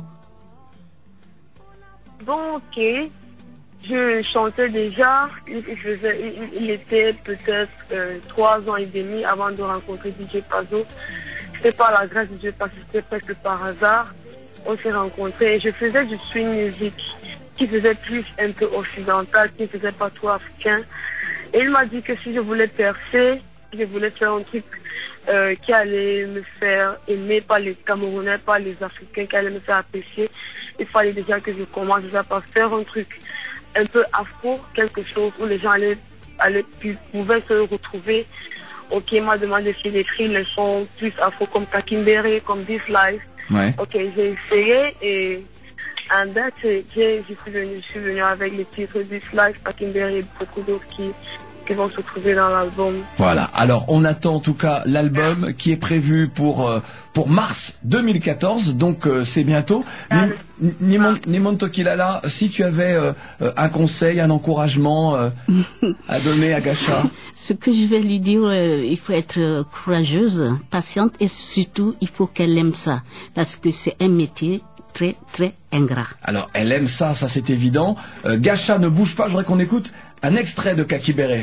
Bon, ok. Je chantais déjà. Il était peut-être 3 ans et demi avant de rencontrer DJ Pazo. C'était par la grâce de Dieu, parce que c'était presque par hasard. On s'est rencontrés et je faisais du swing music qui faisait plus un peu occidental, qui ne faisait pas trop africain. Et il m'a dit que si je voulais percer, je voulais faire un truc qui allait me faire aimer par les Camerounais, par les Africains, qui allait me faire apprécier. Il fallait déjà que je commence déjà par faire un truc un peu afro, quelque chose où les gens pouvaient se retrouver. Ok, il m'a demandé si d'écrire les sons plus afro comme Kakimbere, comme This Life. Ouais. Ok, j'ai essayé et en date, je suis venue avec les titres This Life, Kakimbere et beaucoup d'autres qui vont se trouver dans l'album. Voilà. Alors, on attend en tout cas l'album qui est prévu pour mars 2014, donc c'est bientôt. Nimonto Kilala, si tu avais un conseil, un encouragement à donner à Gacha. Ce que je vais lui dire, il faut être courageuse, patiente et surtout, il faut qu'elle aime ça parce que c'est un métier très, très ingrat. Alors, elle aime ça c'est évident. Gacha, ne bouge pas, je voudrais qu'on écoute un extrait de Kakibere.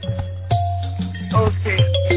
Ok.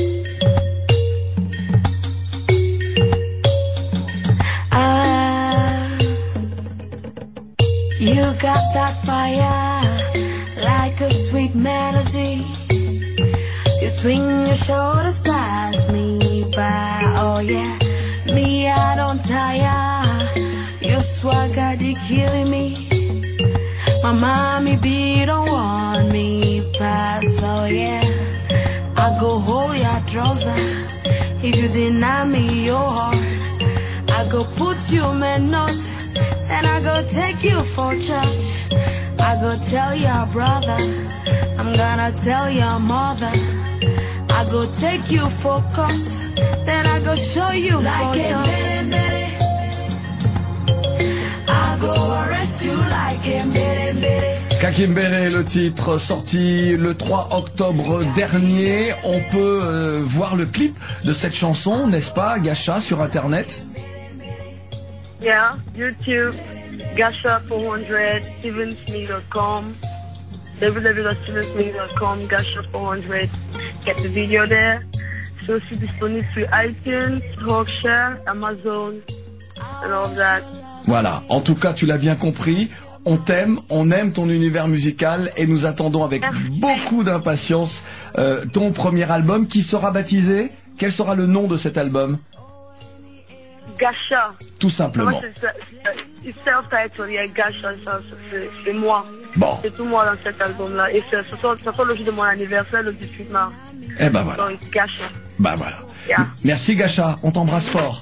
You got that fire, like a sweet melody. You swing your shoulders past me by, oh yeah. Me, I don't tire. Your swagger, they killing me. My mommy be don't want me pass, oh yeah. I go hold your trouser. If you deny me your heart, I go put you in a knot. Then I go take you for church. I go tell your brother. I'm gonna tell your mother. I go take you for court. Then I go show you like for judge. I go arrest you like a Kimbele, le titre sorti le 3 octobre dernier. On peut voir le clip de cette chanson, n'est-ce pas, Gacha, sur Internet? Yeah, YouTube, Gacha 400, stevensmith.com, www.stevensmith.com, Gacha 400. Get the video there. C'est aussi disponible sur iTunes, Rockshare, Amazon, and all that. Voilà, en tout cas, tu l'as bien compris. On t'aime, on aime ton univers musical et nous attendons avec beaucoup d'impatience ton premier album qui sera baptisé. Quel sera le nom de cet album? Gacha. Tout simplement. Moi, c'est self-titled, yeah, Gacha, c'est moi. Bon. C'est tout moi dans cet album-là. Et ça sort le jour de mon anniversaire, le 18 mars. Eh ben voilà. Donc, Gacha. Bah voilà. Yeah. Merci Gacha, on t'embrasse fort.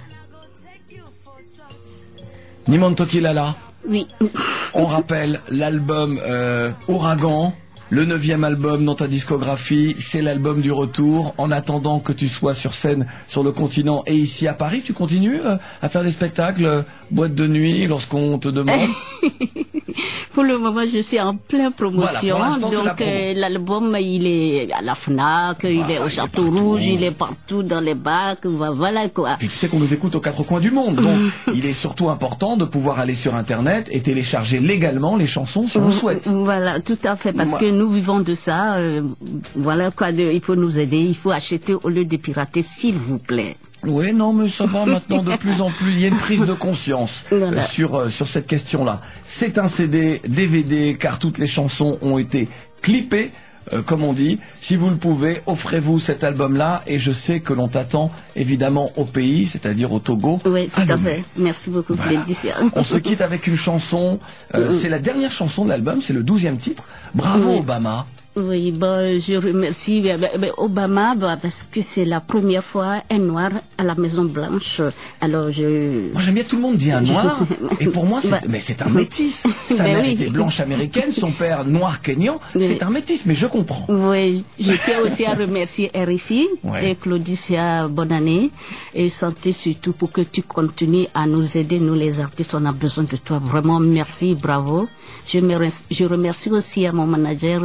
Nimon Tokilala. Oui. On rappelle l'album Ouragan, le 9e album dans ta discographie, c'est l'album du retour. En attendant que tu sois sur scène sur le continent et ici à Paris, tu continues à faire des spectacles, boîte de nuit lorsqu'on te demande? Pour le moment, je suis en pleine promotion. Voilà, donc l'album, il est à la FNAC, il est au Château Rouge, il est partout dans les bacs, voilà quoi. Puis tu sais qu'on nous écoute aux 4 coins du monde, donc il est surtout important de pouvoir aller sur Internet et télécharger légalement les chansons si on le souhaite. Voilà, tout à fait, parce que nous vivons de ça. Voilà quoi, il faut nous aider, il faut acheter au lieu de pirater, s'il vous plaît. Oui, non, mais ça va maintenant de plus en plus. Il y a une prise de conscience voilà. sur cette question-là. C'est un CD, DVD, car toutes les chansons ont été clippées, comme on dit. Si vous le pouvez, offrez-vous cet album-là. Et je sais que l'on t'attend évidemment au pays, c'est-à-dire au Togo. Oui, tout à fait. Merci beaucoup pour l'édition. On se quitte avec une chanson. C'est la dernière chanson de l'album, c'est le 12e titre. Bravo Obama. Oui, bon, je remercie Obama parce que c'est la première fois un noir à la Maison Blanche. Alors moi j'aime bien, tout le monde dit un noir et pour moi mais c'est un métis. Sa mère était blanche américaine, son père noir kényan, c'est un métis, mais je comprends. Oui, je tiens aussi à remercier RFI et Claudicia, bonne année et santé surtout pour que tu continues à nous aider, nous les artistes, on a besoin de toi. Vraiment merci, bravo. Je remercie aussi à mon manager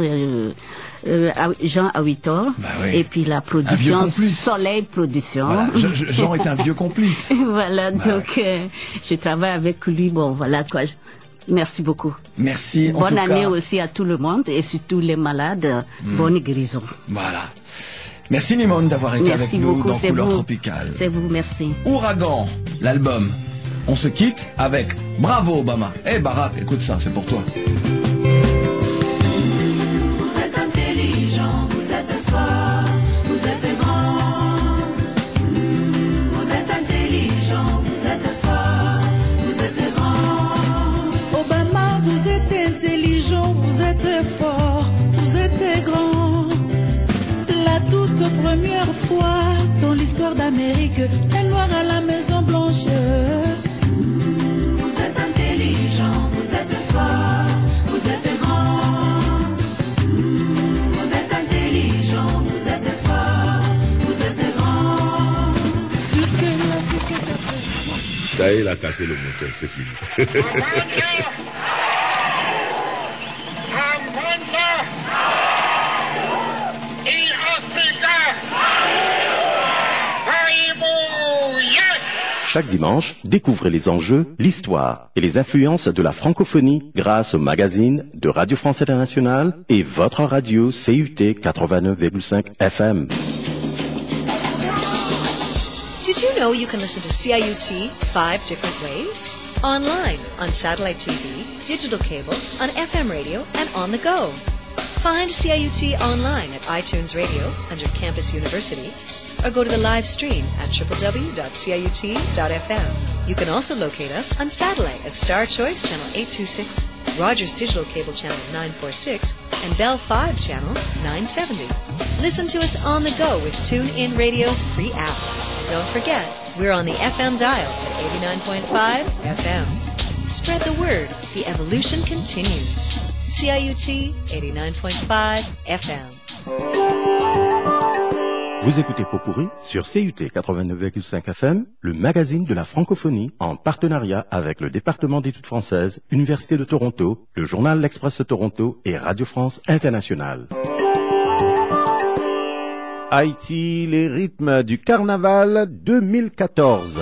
Jean Awitor et puis la production Soleil Production. Voilà. Jean est un vieux complice. Voilà, donc je travaille avec lui. Bon, voilà quoi. Merci beaucoup. Merci. Bonne année aussi à tout le monde et surtout les malades. Bonne guérison. Voilà. Merci Nimon d'avoir été avec nous dans Couleur Tropicale. C'est vous, merci. Ouragan, l'album. On se quitte avec Bravo Obama. Barack, écoute ça, c'est pour toi. Vous êtes intelligent, vous êtes fort, vous êtes grand. Vous êtes intelligent, vous êtes fort, vous êtes grand. Obama, vous êtes intelligent, vous êtes fort, vous êtes grand. La toute première fois dans l'histoire d'Amérique, un noir à la Maison Blanche. Vous êtes intelligent, vous êtes fort, vous êtes grand. Vous êtes intelligent, vous êtes fort, vous êtes grand. Ça y est, il a cassé le moteur, c'est fini. Chaque dimanche, découvrez les enjeux, l'histoire et les influences de la francophonie grâce au magazine de Radio France Internationale et votre radio CUT 89,5 FM. Did you know you can listen to CIUT 5 different ways? Online, on satellite TV, digital cable, on FM radio, and on the go. Find CIUT online at iTunes Radio under Campus University, or go to the live stream at www.ciut.fm. You can also locate us on satellite at Star Choice Channel 826, Rogers Digital Cable Channel 946, and Bell 5 Channel 970. Listen to us on the go with TuneIn Radio's free app. And don't forget, we're on the FM dial at 89.5 FM. Spread the word. The evolution continues. CIUT 89.5 FM. Vous écoutez Popurrí sur CUT 89,5 FM, le magazine de la francophonie, en partenariat avec le département d'études françaises, Université de Toronto, le journal L'Express de Toronto et Radio France Internationale. Haïti, les rythmes du carnaval 2014.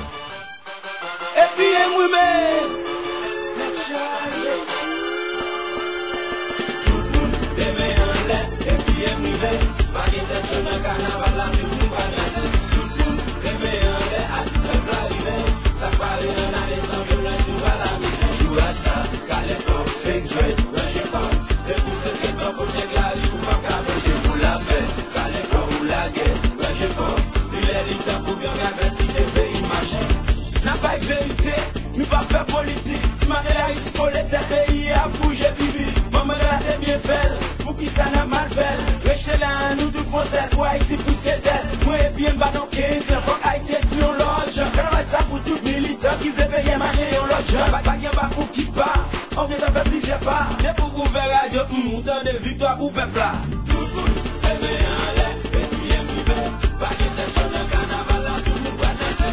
N'a pas de vérité, nous pas faire politique. Si ma réalité pour les pays à bouger pipi. Maman là t'es bien fait, pour qui ça n'a mal fait. Restez là, nous tout français pour Haïti pour ses ailes. Moi et bien badon qui est faut Haïti espion l'autre. Faire ça pour tout militant qui veut payer marché en l'autre. Pas bien pas pour qui part, on vient d'en faire plaisir pas. Dès pour gouverner radio, on donne des victoires pour peuple là. Tout le monde, aimez en l'air, et puis aimez, pas d'intention de carnaval là, tout le monde va danser.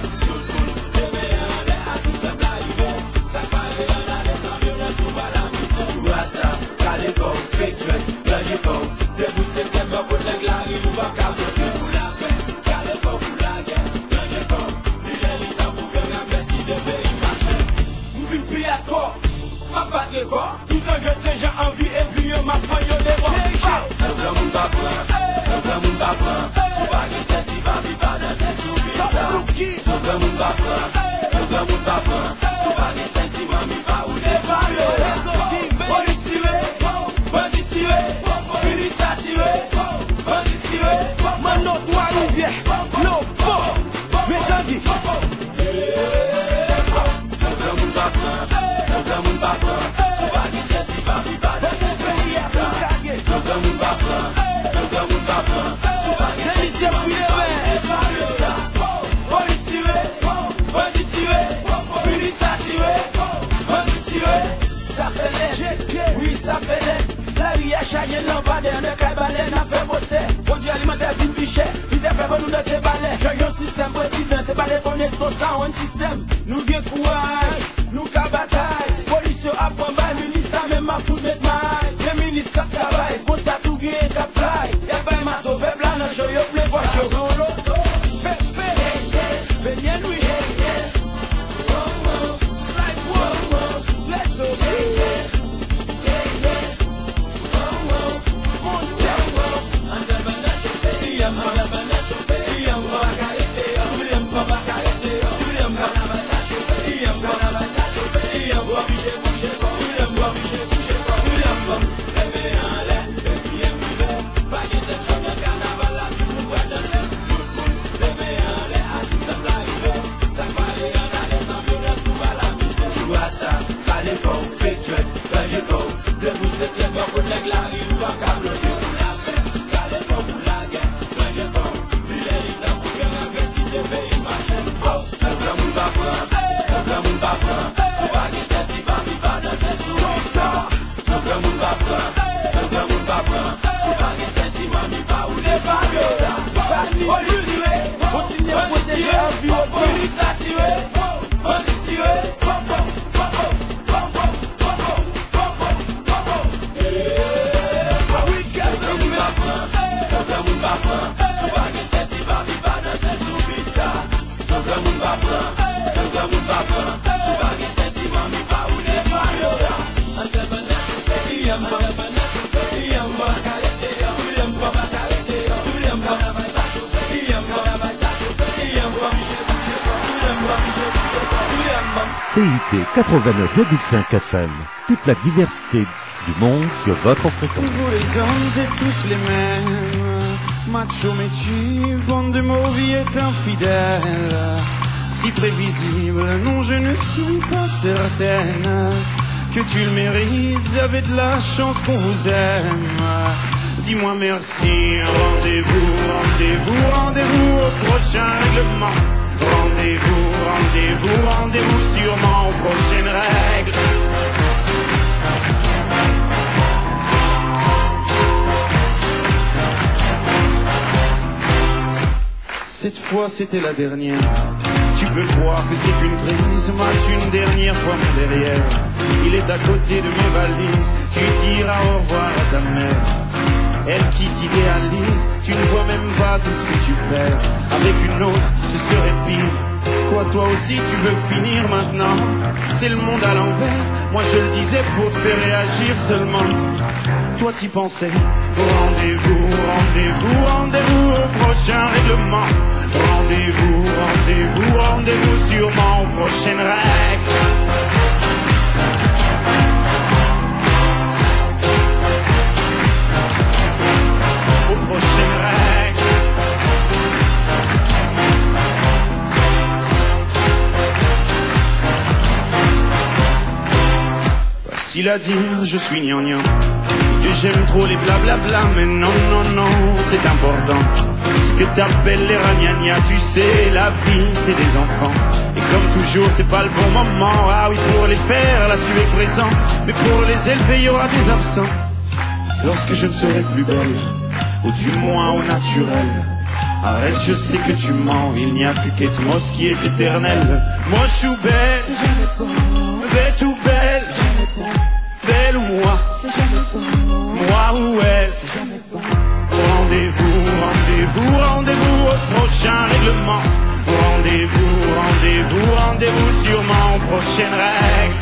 Fake dread, logical. Debout septembre, pour l'aigle, nous va cabler. Pour la paix, calé pour la guerre. Logical, fidélité pour faire investir de pays marché. Nous vivons plus à corps, ma pas de corps. Tout le jeu, c'est j'ai envie et puis ma feuille au débat. C'est vraiment mon papa, c'est vraiment mon papa. C'est pas que c'est si pas vivre pas dans ces souvenirs. C'est vraiment mon papa, c'est vraiment mon papa. C'est pas que c'est si mamie pas ou des souvenirs. Mano, toi, Olivier, non, bon, mes amis. Ça fait oui, ça fait la vie a changé, l'emballé, on est cabalé, on a fait bosser. On dit alimentaire d'une bichette, ils ont fait bon nous dans ces balais. J'ai un système président, c'est pas les connaître tout ça, un système. Nous gagne courage, nous qu'à bataille. Police apprend bas, ministre même ma fout de maille. Les ministres qui travaillent, pour ça tout gagne, qu'à fly. Y'a pas un mato, bébé blanc, non, je y'en plais, voiture. Son loto, pépé, venez lui. Slide, wow, let's go. CUT 89,5 FM. Toute la diversité du monde sur votre fréquence. Vous les hommes êtes tous les mêmes. Macho métier, bande de mauviettes infidèles. Si prévisible, non je ne suis pas certaine que tu le mérites, vous avez de la chance qu'on vous aime. Dis-moi merci, rendez-vous, rendez-vous, rendez-vous au prochain règlement. Rendez-vous, rendez-vous, rendez-vous sûrement aux prochaines règles. cette fois c'était la dernière. Tu peux croire que c'est une crise, mate une dernière fois mon derrière. Il est à côté de mes valises, tu diras au revoir à ta mère. Elle qui t'idéalise, tu ne vois même pas tout ce que tu perds. Avec une autre, ce serait pire. Quoi, toi aussi tu veux finir maintenant? C'est le monde à l'envers, moi je le disais pour te faire réagir seulement. Toi t'y pensais. Rendez-vous, rendez-vous, rendez-vous au prochain règlement. Rendez-vous, rendez-vous, rendez-vous sûrement aux prochaines règles. Aux prochaines règles. Facile à dire, je suis gnangnan, que j'aime trop les blablabla, mais non, non, non, c'est important. Ce que t'appelles les ragnagnas, tu sais, la vie, c'est des enfants. Et comme toujours, c'est pas le bon moment. Ah oui, pour les faire, là tu es présent, mais pour les élever, il y aura des absents. Lorsque je ne serai plus belle, ou du moins au naturel. Arrête, je sais que tu mens, il n'y a que Kate Moss qui est éternelle. Moi je suis belle, c'est jamais bon. Bête ou belle, c'est jamais bon. Belle ou moi, c'est jamais bon. Moi ou elle, c'est jamais bon. Rendez-vous, rendez-vous, rendez-vous au prochain règlement. Rendez-vous, rendez-vous, rendez-vous sûrement aux prochaines règles.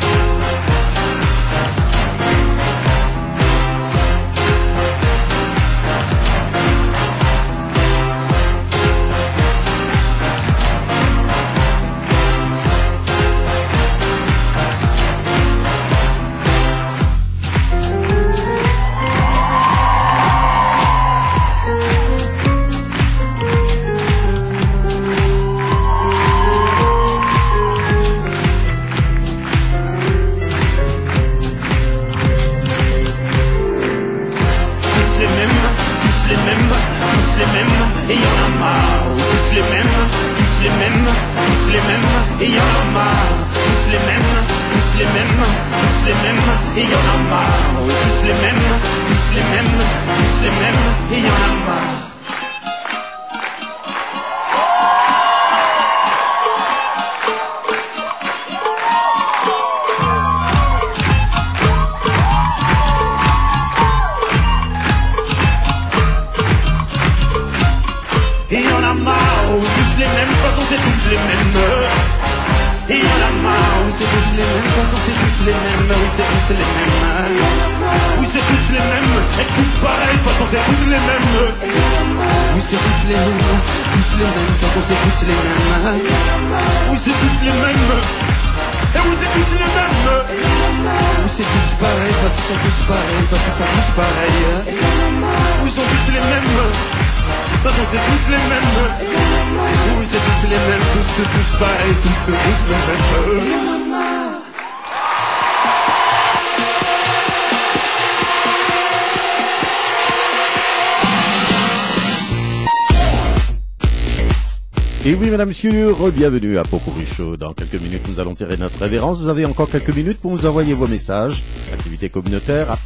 Et oui, mesdames, messieurs, bienvenue à Popurrí Show. Dans quelques minutes, nous allons tirer notre révérence. Vous avez encore quelques minutes pour nous envoyer vos messages. Activité communautaire à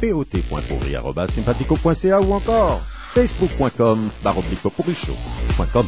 pot.pourri@sympathico.ca ou encore facebook.com/popurrishow.com.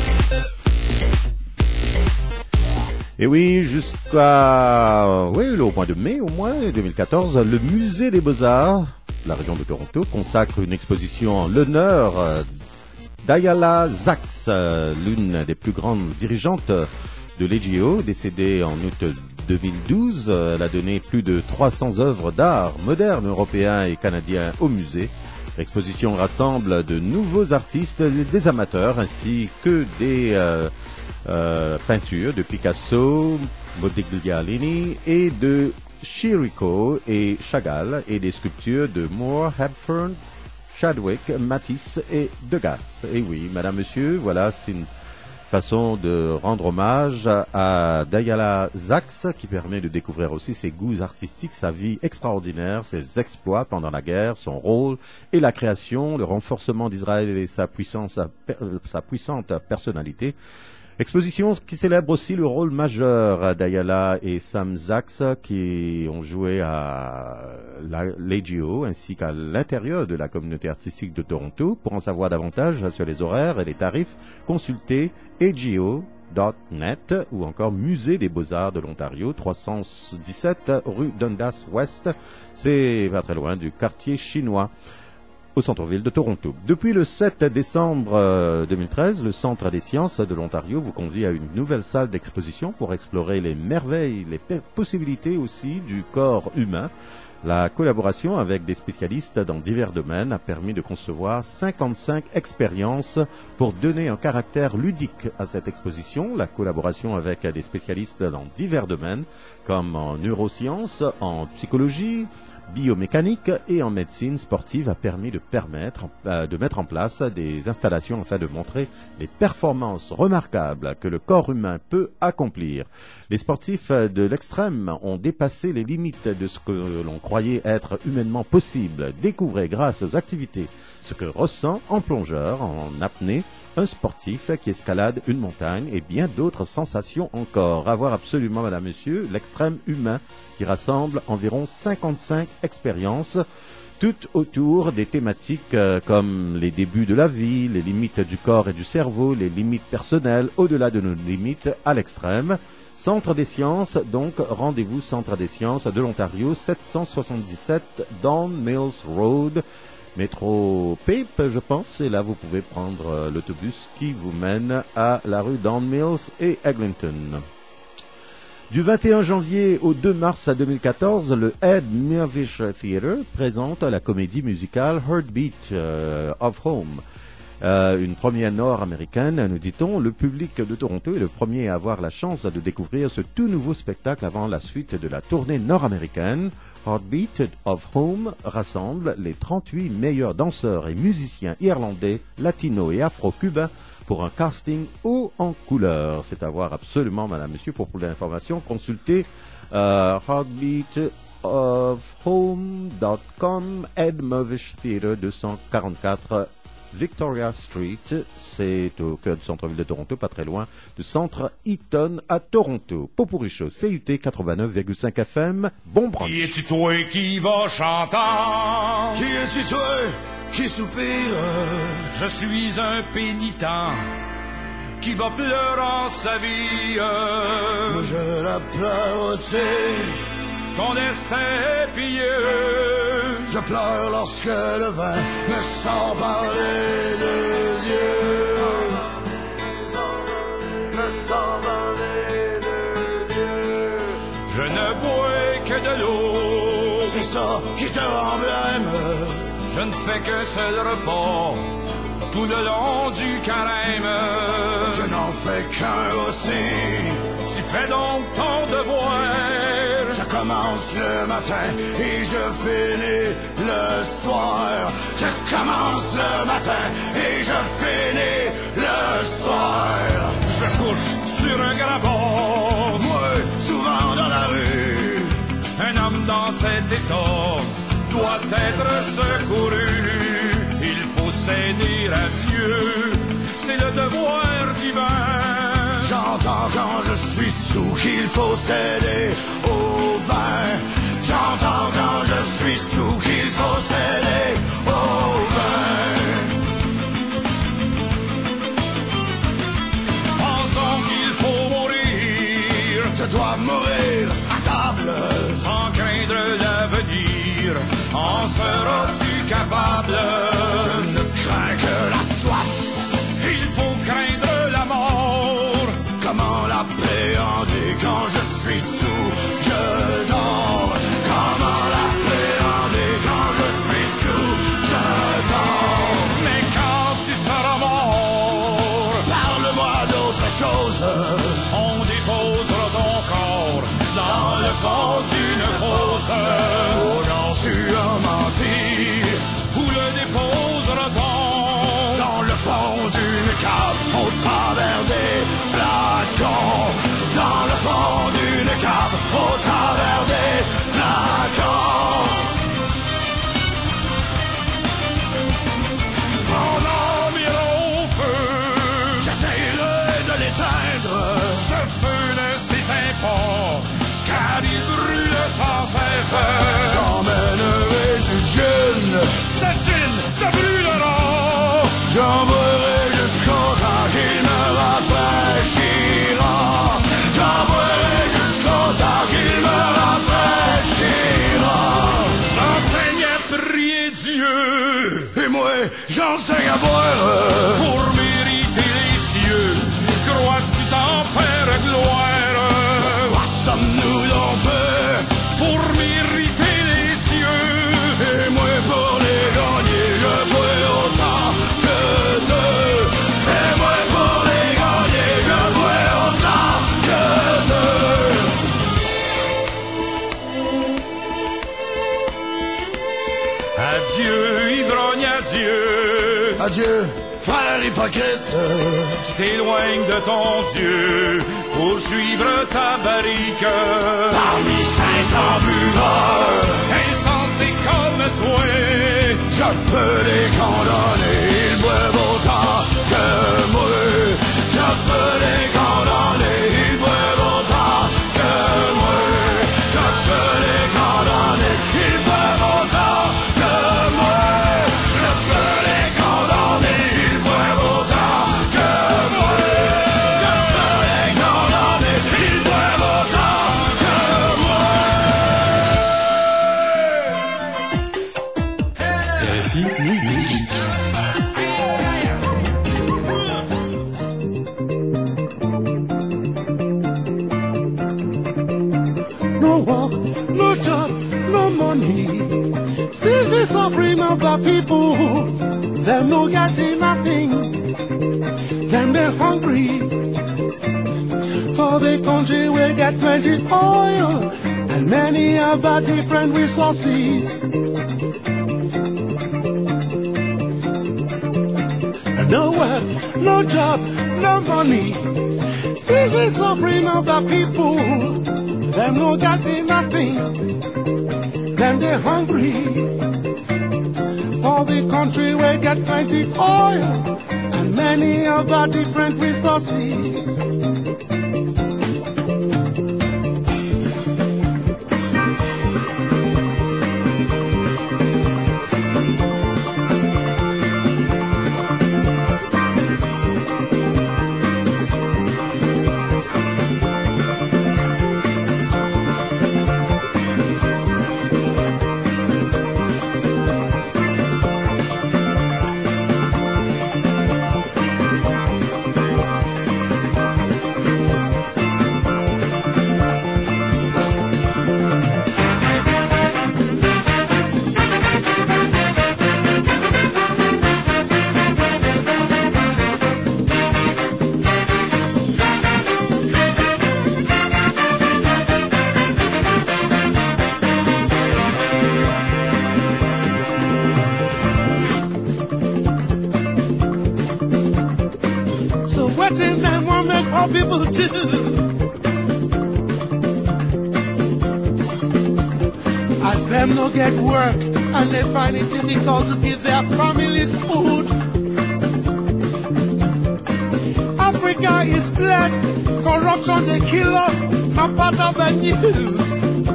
Et oui, jusqu'à au mois de mai, au moins, 2014, le Musée des Beaux-Arts, la région de Toronto, consacre une exposition en l'honneur d'Ayala Zax, l'une des plus grandes dirigeantes de l'EGO, décédée en août 2012. Elle a donné plus de 300 œuvres d'art modernes européens et canadiens au musée. L'exposition rassemble de nouveaux artistes, des amateurs, ainsi que des peintures de Picasso, Modigliani et de Chirico et Chagall, et des sculptures de Moore, Hepburn, Chadwick, Matisse et Degas. Et oui, madame, monsieur, voilà, c'est une façon de rendre hommage à Dayala Zax, qui permet de découvrir aussi ses goûts artistiques, sa vie extraordinaire, ses exploits pendant la guerre, son rôle et la création, le renforcement d'Israël et sa puissante personnalité. Exposition qui célèbre aussi le rôle majeur d'Ayala et Sam Zaks qui ont joué à l'AGO ainsi qu'à l'intérieur de la communauté artistique de Toronto. Pour en savoir davantage sur les horaires et les tarifs, consultez AGO.net ou encore Musée des Beaux-Arts de l'Ontario, 317 rue Dundas West. C'est pas très loin du quartier chinois, au centre-ville de Toronto. Depuis le 7 décembre 2013, le Centre des sciences de l'Ontario vous conduit à une nouvelle salle d'exposition pour explorer les merveilles, les possibilités aussi du corps humain. La collaboration avec des spécialistes dans divers domaines a permis de concevoir 55 expériences pour donner un caractère ludique à cette exposition. La collaboration avec des spécialistes dans divers domaines comme en neurosciences, en psychologie, biomécanique et en médecine sportive a permis de mettre en place des installations afin de montrer les performances remarquables que le corps humain peut accomplir. Les sportifs de l'extrême ont dépassé les limites de ce que l'on croyait être humainement possible. Découvrez grâce aux activités ce que ressent en plongeur, en apnée, un sportif qui escalade une montagne et bien d'autres sensations encore. À voir absolument, madame, monsieur, l'extrême humain qui rassemble environ 55 expériences, toutes autour des thématiques comme les débuts de la vie, les limites du corps et du cerveau, les limites personnelles, au-delà de nos limites à l'extrême. Centre des sciences, donc rendez-vous Centre des sciences de l'Ontario, 777 Don Mills Road, métro Pape, je pense, et là vous pouvez prendre l'autobus qui vous mène à la rue Don Mills et Eglinton. Du 21 janvier au 2 mars 2014, le Ed Mirvish Theatre présente la comédie musicale Heartbeat of Home. Une première nord-américaine, nous dit-on. Le public de Toronto est le premier à avoir la chance de découvrir ce tout nouveau spectacle avant la suite de la tournée nord-américaine. Heartbeat of Home rassemble les 38 meilleurs danseurs et musiciens irlandais, latinos et afro-cubains pour un casting haut en couleur. C'est à voir absolument, madame, monsieur. Pour plus d'informations, consultez heartbeatofhome.com, Ed Mirvish Theatre 244 Victoria Street, c'est au cœur du centre-ville de Toronto, pas très loin du centre Eaton à Toronto. Popurrí Show, CUT 89,5 FM, bon brunch. Qui es-tu toi qui va chantant? Qui es-tu toi qui soupire? Je suis un pénitent qui va pleurer sa vie. Moi je la pleure aussi. Ton destin est pieux. Je pleure lorsque le vin me sort par les deux yeux. Je ne bois que de l'eau. C'est ça qui te emblème. Je ne fais que seul repas tout le long du carême. Je n'en fais qu'un aussi. Tu fais donc ton devoir. Je commence le matin et je finis le soir. Je commence le matin et je finis le soir. Je couche sur un grabat. Moi, souvent dans la rue. Un homme dans cet état doit être secouru. Il faut céder à Dieu, c'est le devoir divin. J'entends quand je suis sous qu'il faut céder au vin. J'entends quand je suis sous qu'il faut céder au vin. Pensons qu'il faut mourir. Je dois mourir à table sans craindre l'avenir. En seras-tu capable? Je ne crains que la soif. Il faut craindre la mort. Comment l'appréhender quand je suis sous? Je dors. Comment l'appréhender quand je suis sous? Je dors. Mais quand tu seras mort, parle-moi d'autre chose. On déposera ton corps dans le fond d'une fosse. Oh non, tu as menti. Où le dépose-t-on? Dans le fond Dieu. Et moi, j'enseigne à boire. Pour mériter les cieux, crois-tu t'en faire gloire? Quoi sommes-nous d'enfer? Pour mériter les cieux. Et moi, pour les gagner, je bois autant que deux. Et moi, pour les gagner, je bois autant que deux. Adieu, ivrogne, adieu. Adieu, frère hypocrite. Tu t'éloignes de ton Dieu pour suivre ta barrique. Parmi 500 buveurs insensés comme toi, je peux les condamner. Ils boivent autant que moi. Je peux les condamner. Ils boivent autant que moi. Je peux les condamner. Ils boivent autant que moi. Je peux les condamner. Ils boivent autant que moi. Je peux les condamner. Ils boivent autant que moi. RFI Musique. No work, no job, no money. Civil suffering of the people. Them no getting nothing. Them they hungry. For the country we get plenty oil and many other different resources. No work, no job, no money. Civil suffering of the people. Them no getting nothing. Them they hungry. For the country we get plenty oil and many other different resources. What did them want make poor people do? As them no get work and they find it difficult to give their families food. Africa is blessed, corruption they kill us, not part of the news.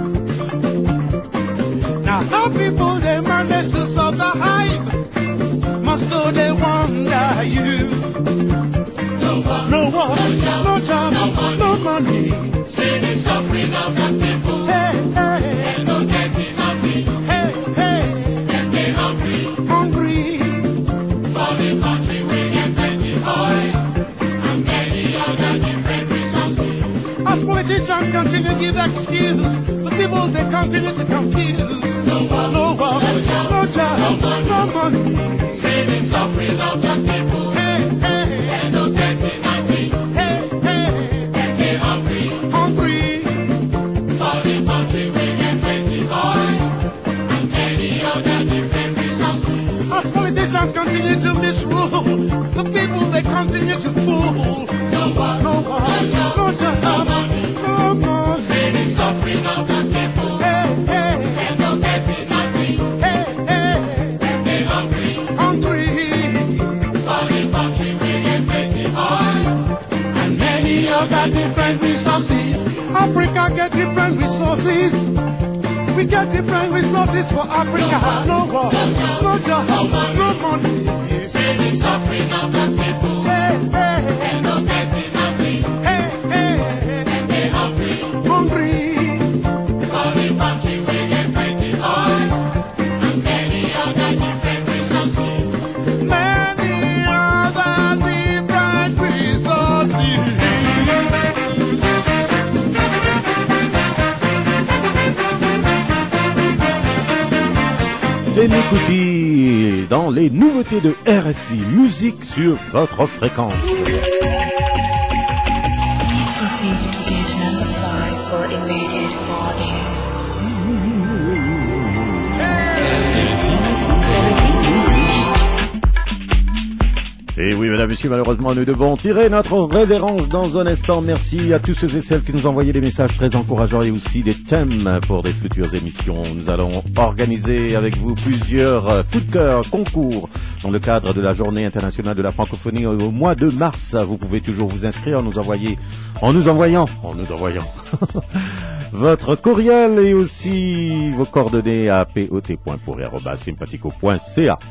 Now how people they manage to survive, must go they wonder you. No work, no job, no money. See the suffering of the people. Hey, hey, they don't get nothing. Hey, hey, and they hungry. Hungry. For the country we get plenty oil and many other different resources. As politicians continue to give excuse, the people they continue to confuse. No work, no job, no money. See the suffering of the people. Hey, hey, they don't get nothing. Hey, hey, and they hungry. Hungry. For the country we get plenty oil and many other different resources. As politicians continue to misrule, the people they continue to fool. No work, no job, no money. No money. See the suffering of the people. Hey, hey, they don't get nothing. Hey, hey, and they hungry. Hungry. For the country we get plenty oil and many other different resources. Africa get different resources. We get different resources for Africa. No work, no job, no money. See the suffering of the people. Hey, hey, they don't get nothing. Hey, hey, and they hungry. Hungry. For the country we get plenty oil and many other Benekuti dans les nouveautés de RFI, musique sur votre fréquence. Please proceed to gate number 5 for immediate boarding. Et oui, mesdames, messieurs, malheureusement, nous devons tirer notre révérence dans un instant. Merci à tous ceux et celles qui nous ont envoyé des messages très encourageants et aussi des thèmes pour des futures émissions. Nous allons organiser avec vous plusieurs coups de cœur, concours dans le cadre de la Journée internationale de la francophonie au mois de mars. Vous pouvez toujours vous inscrire en nous envoyant votre courriel et aussi vos coordonnées à pot.pourri@sympathico.ca.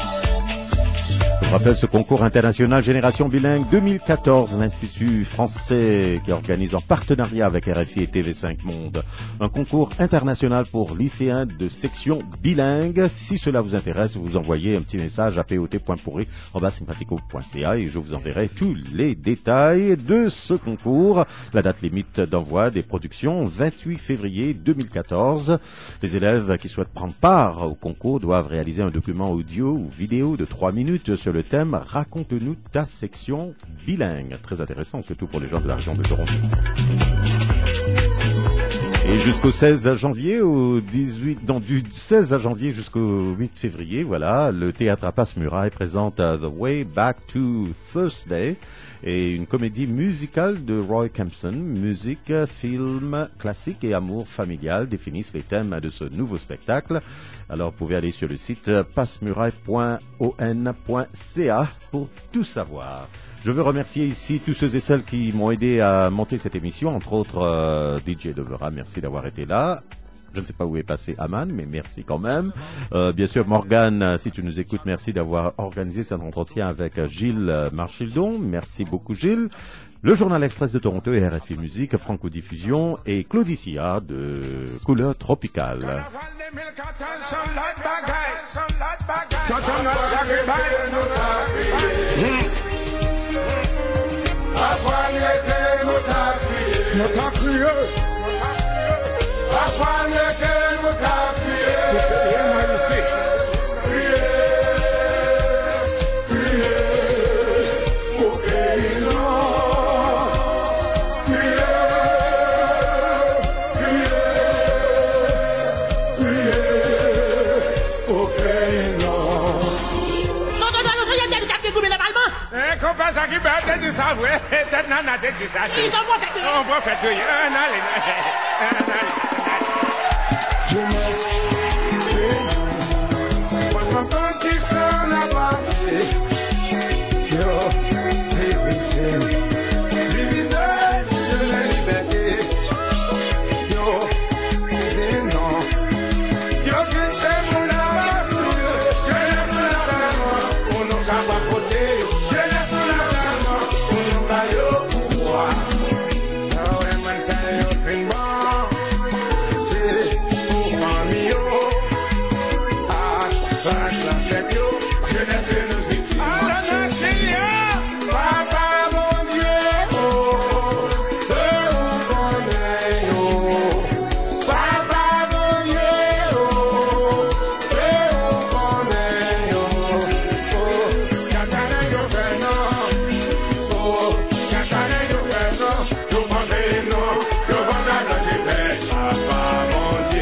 Je rappelle ce concours international Génération Bilingue 2014, l'Institut français qui organise en partenariat avec RFI et TV5 Monde un concours international pour lycéens de section bilingue. Si cela vous intéresse, vous envoyez un petit message à pot.pourri@sympathico.ca et je vous enverrai tous les détails de ce concours. La date limite d'envoi des productions, 28 février 2014. Les élèves qui souhaitent prendre part au concours doivent réaliser un document audio ou vidéo de 3 minutes sur le thème « Raconte-nous ta section bilingue ». Très intéressant, surtout pour les gens de la région de Toronto. Et jusqu'au 16 janvier, du 16 janvier jusqu'au 8 février, voilà, le théâtre à Passe-Muraille présente The Way Back to Thursday et une comédie musicale de Roy Kempson. Musique, film, classique et amour familial définissent les thèmes de ce nouveau spectacle. Alors, vous pouvez aller sur le site passemuraille.on.ca pour tout savoir. Je veux remercier ici tous ceux et celles qui m'ont aidé à monter cette émission, entre autres DJ Devera, merci d'avoir été là. Je ne sais pas où est passé Aman, mais merci quand même. Bien sûr, Morgane, si tu nous écoutes, merci d'avoir organisé cet entretien avec Gilles Marchildon. Merci beaucoup, Gilles. Le Journal Express de Toronto et RFI Musique, Franco-Diffusion et Claudicia de Couleur Tropicale.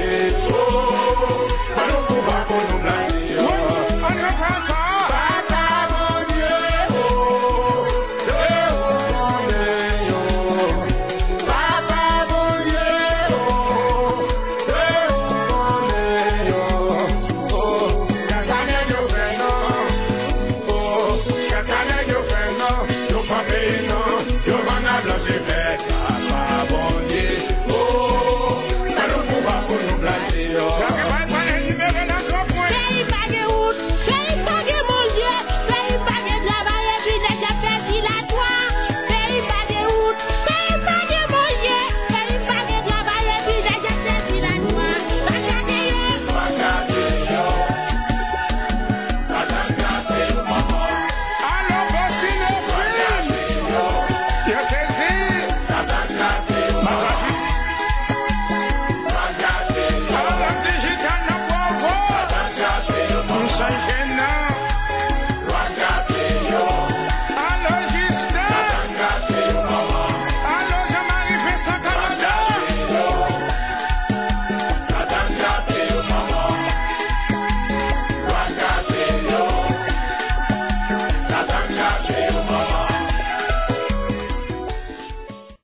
Papa, la vie.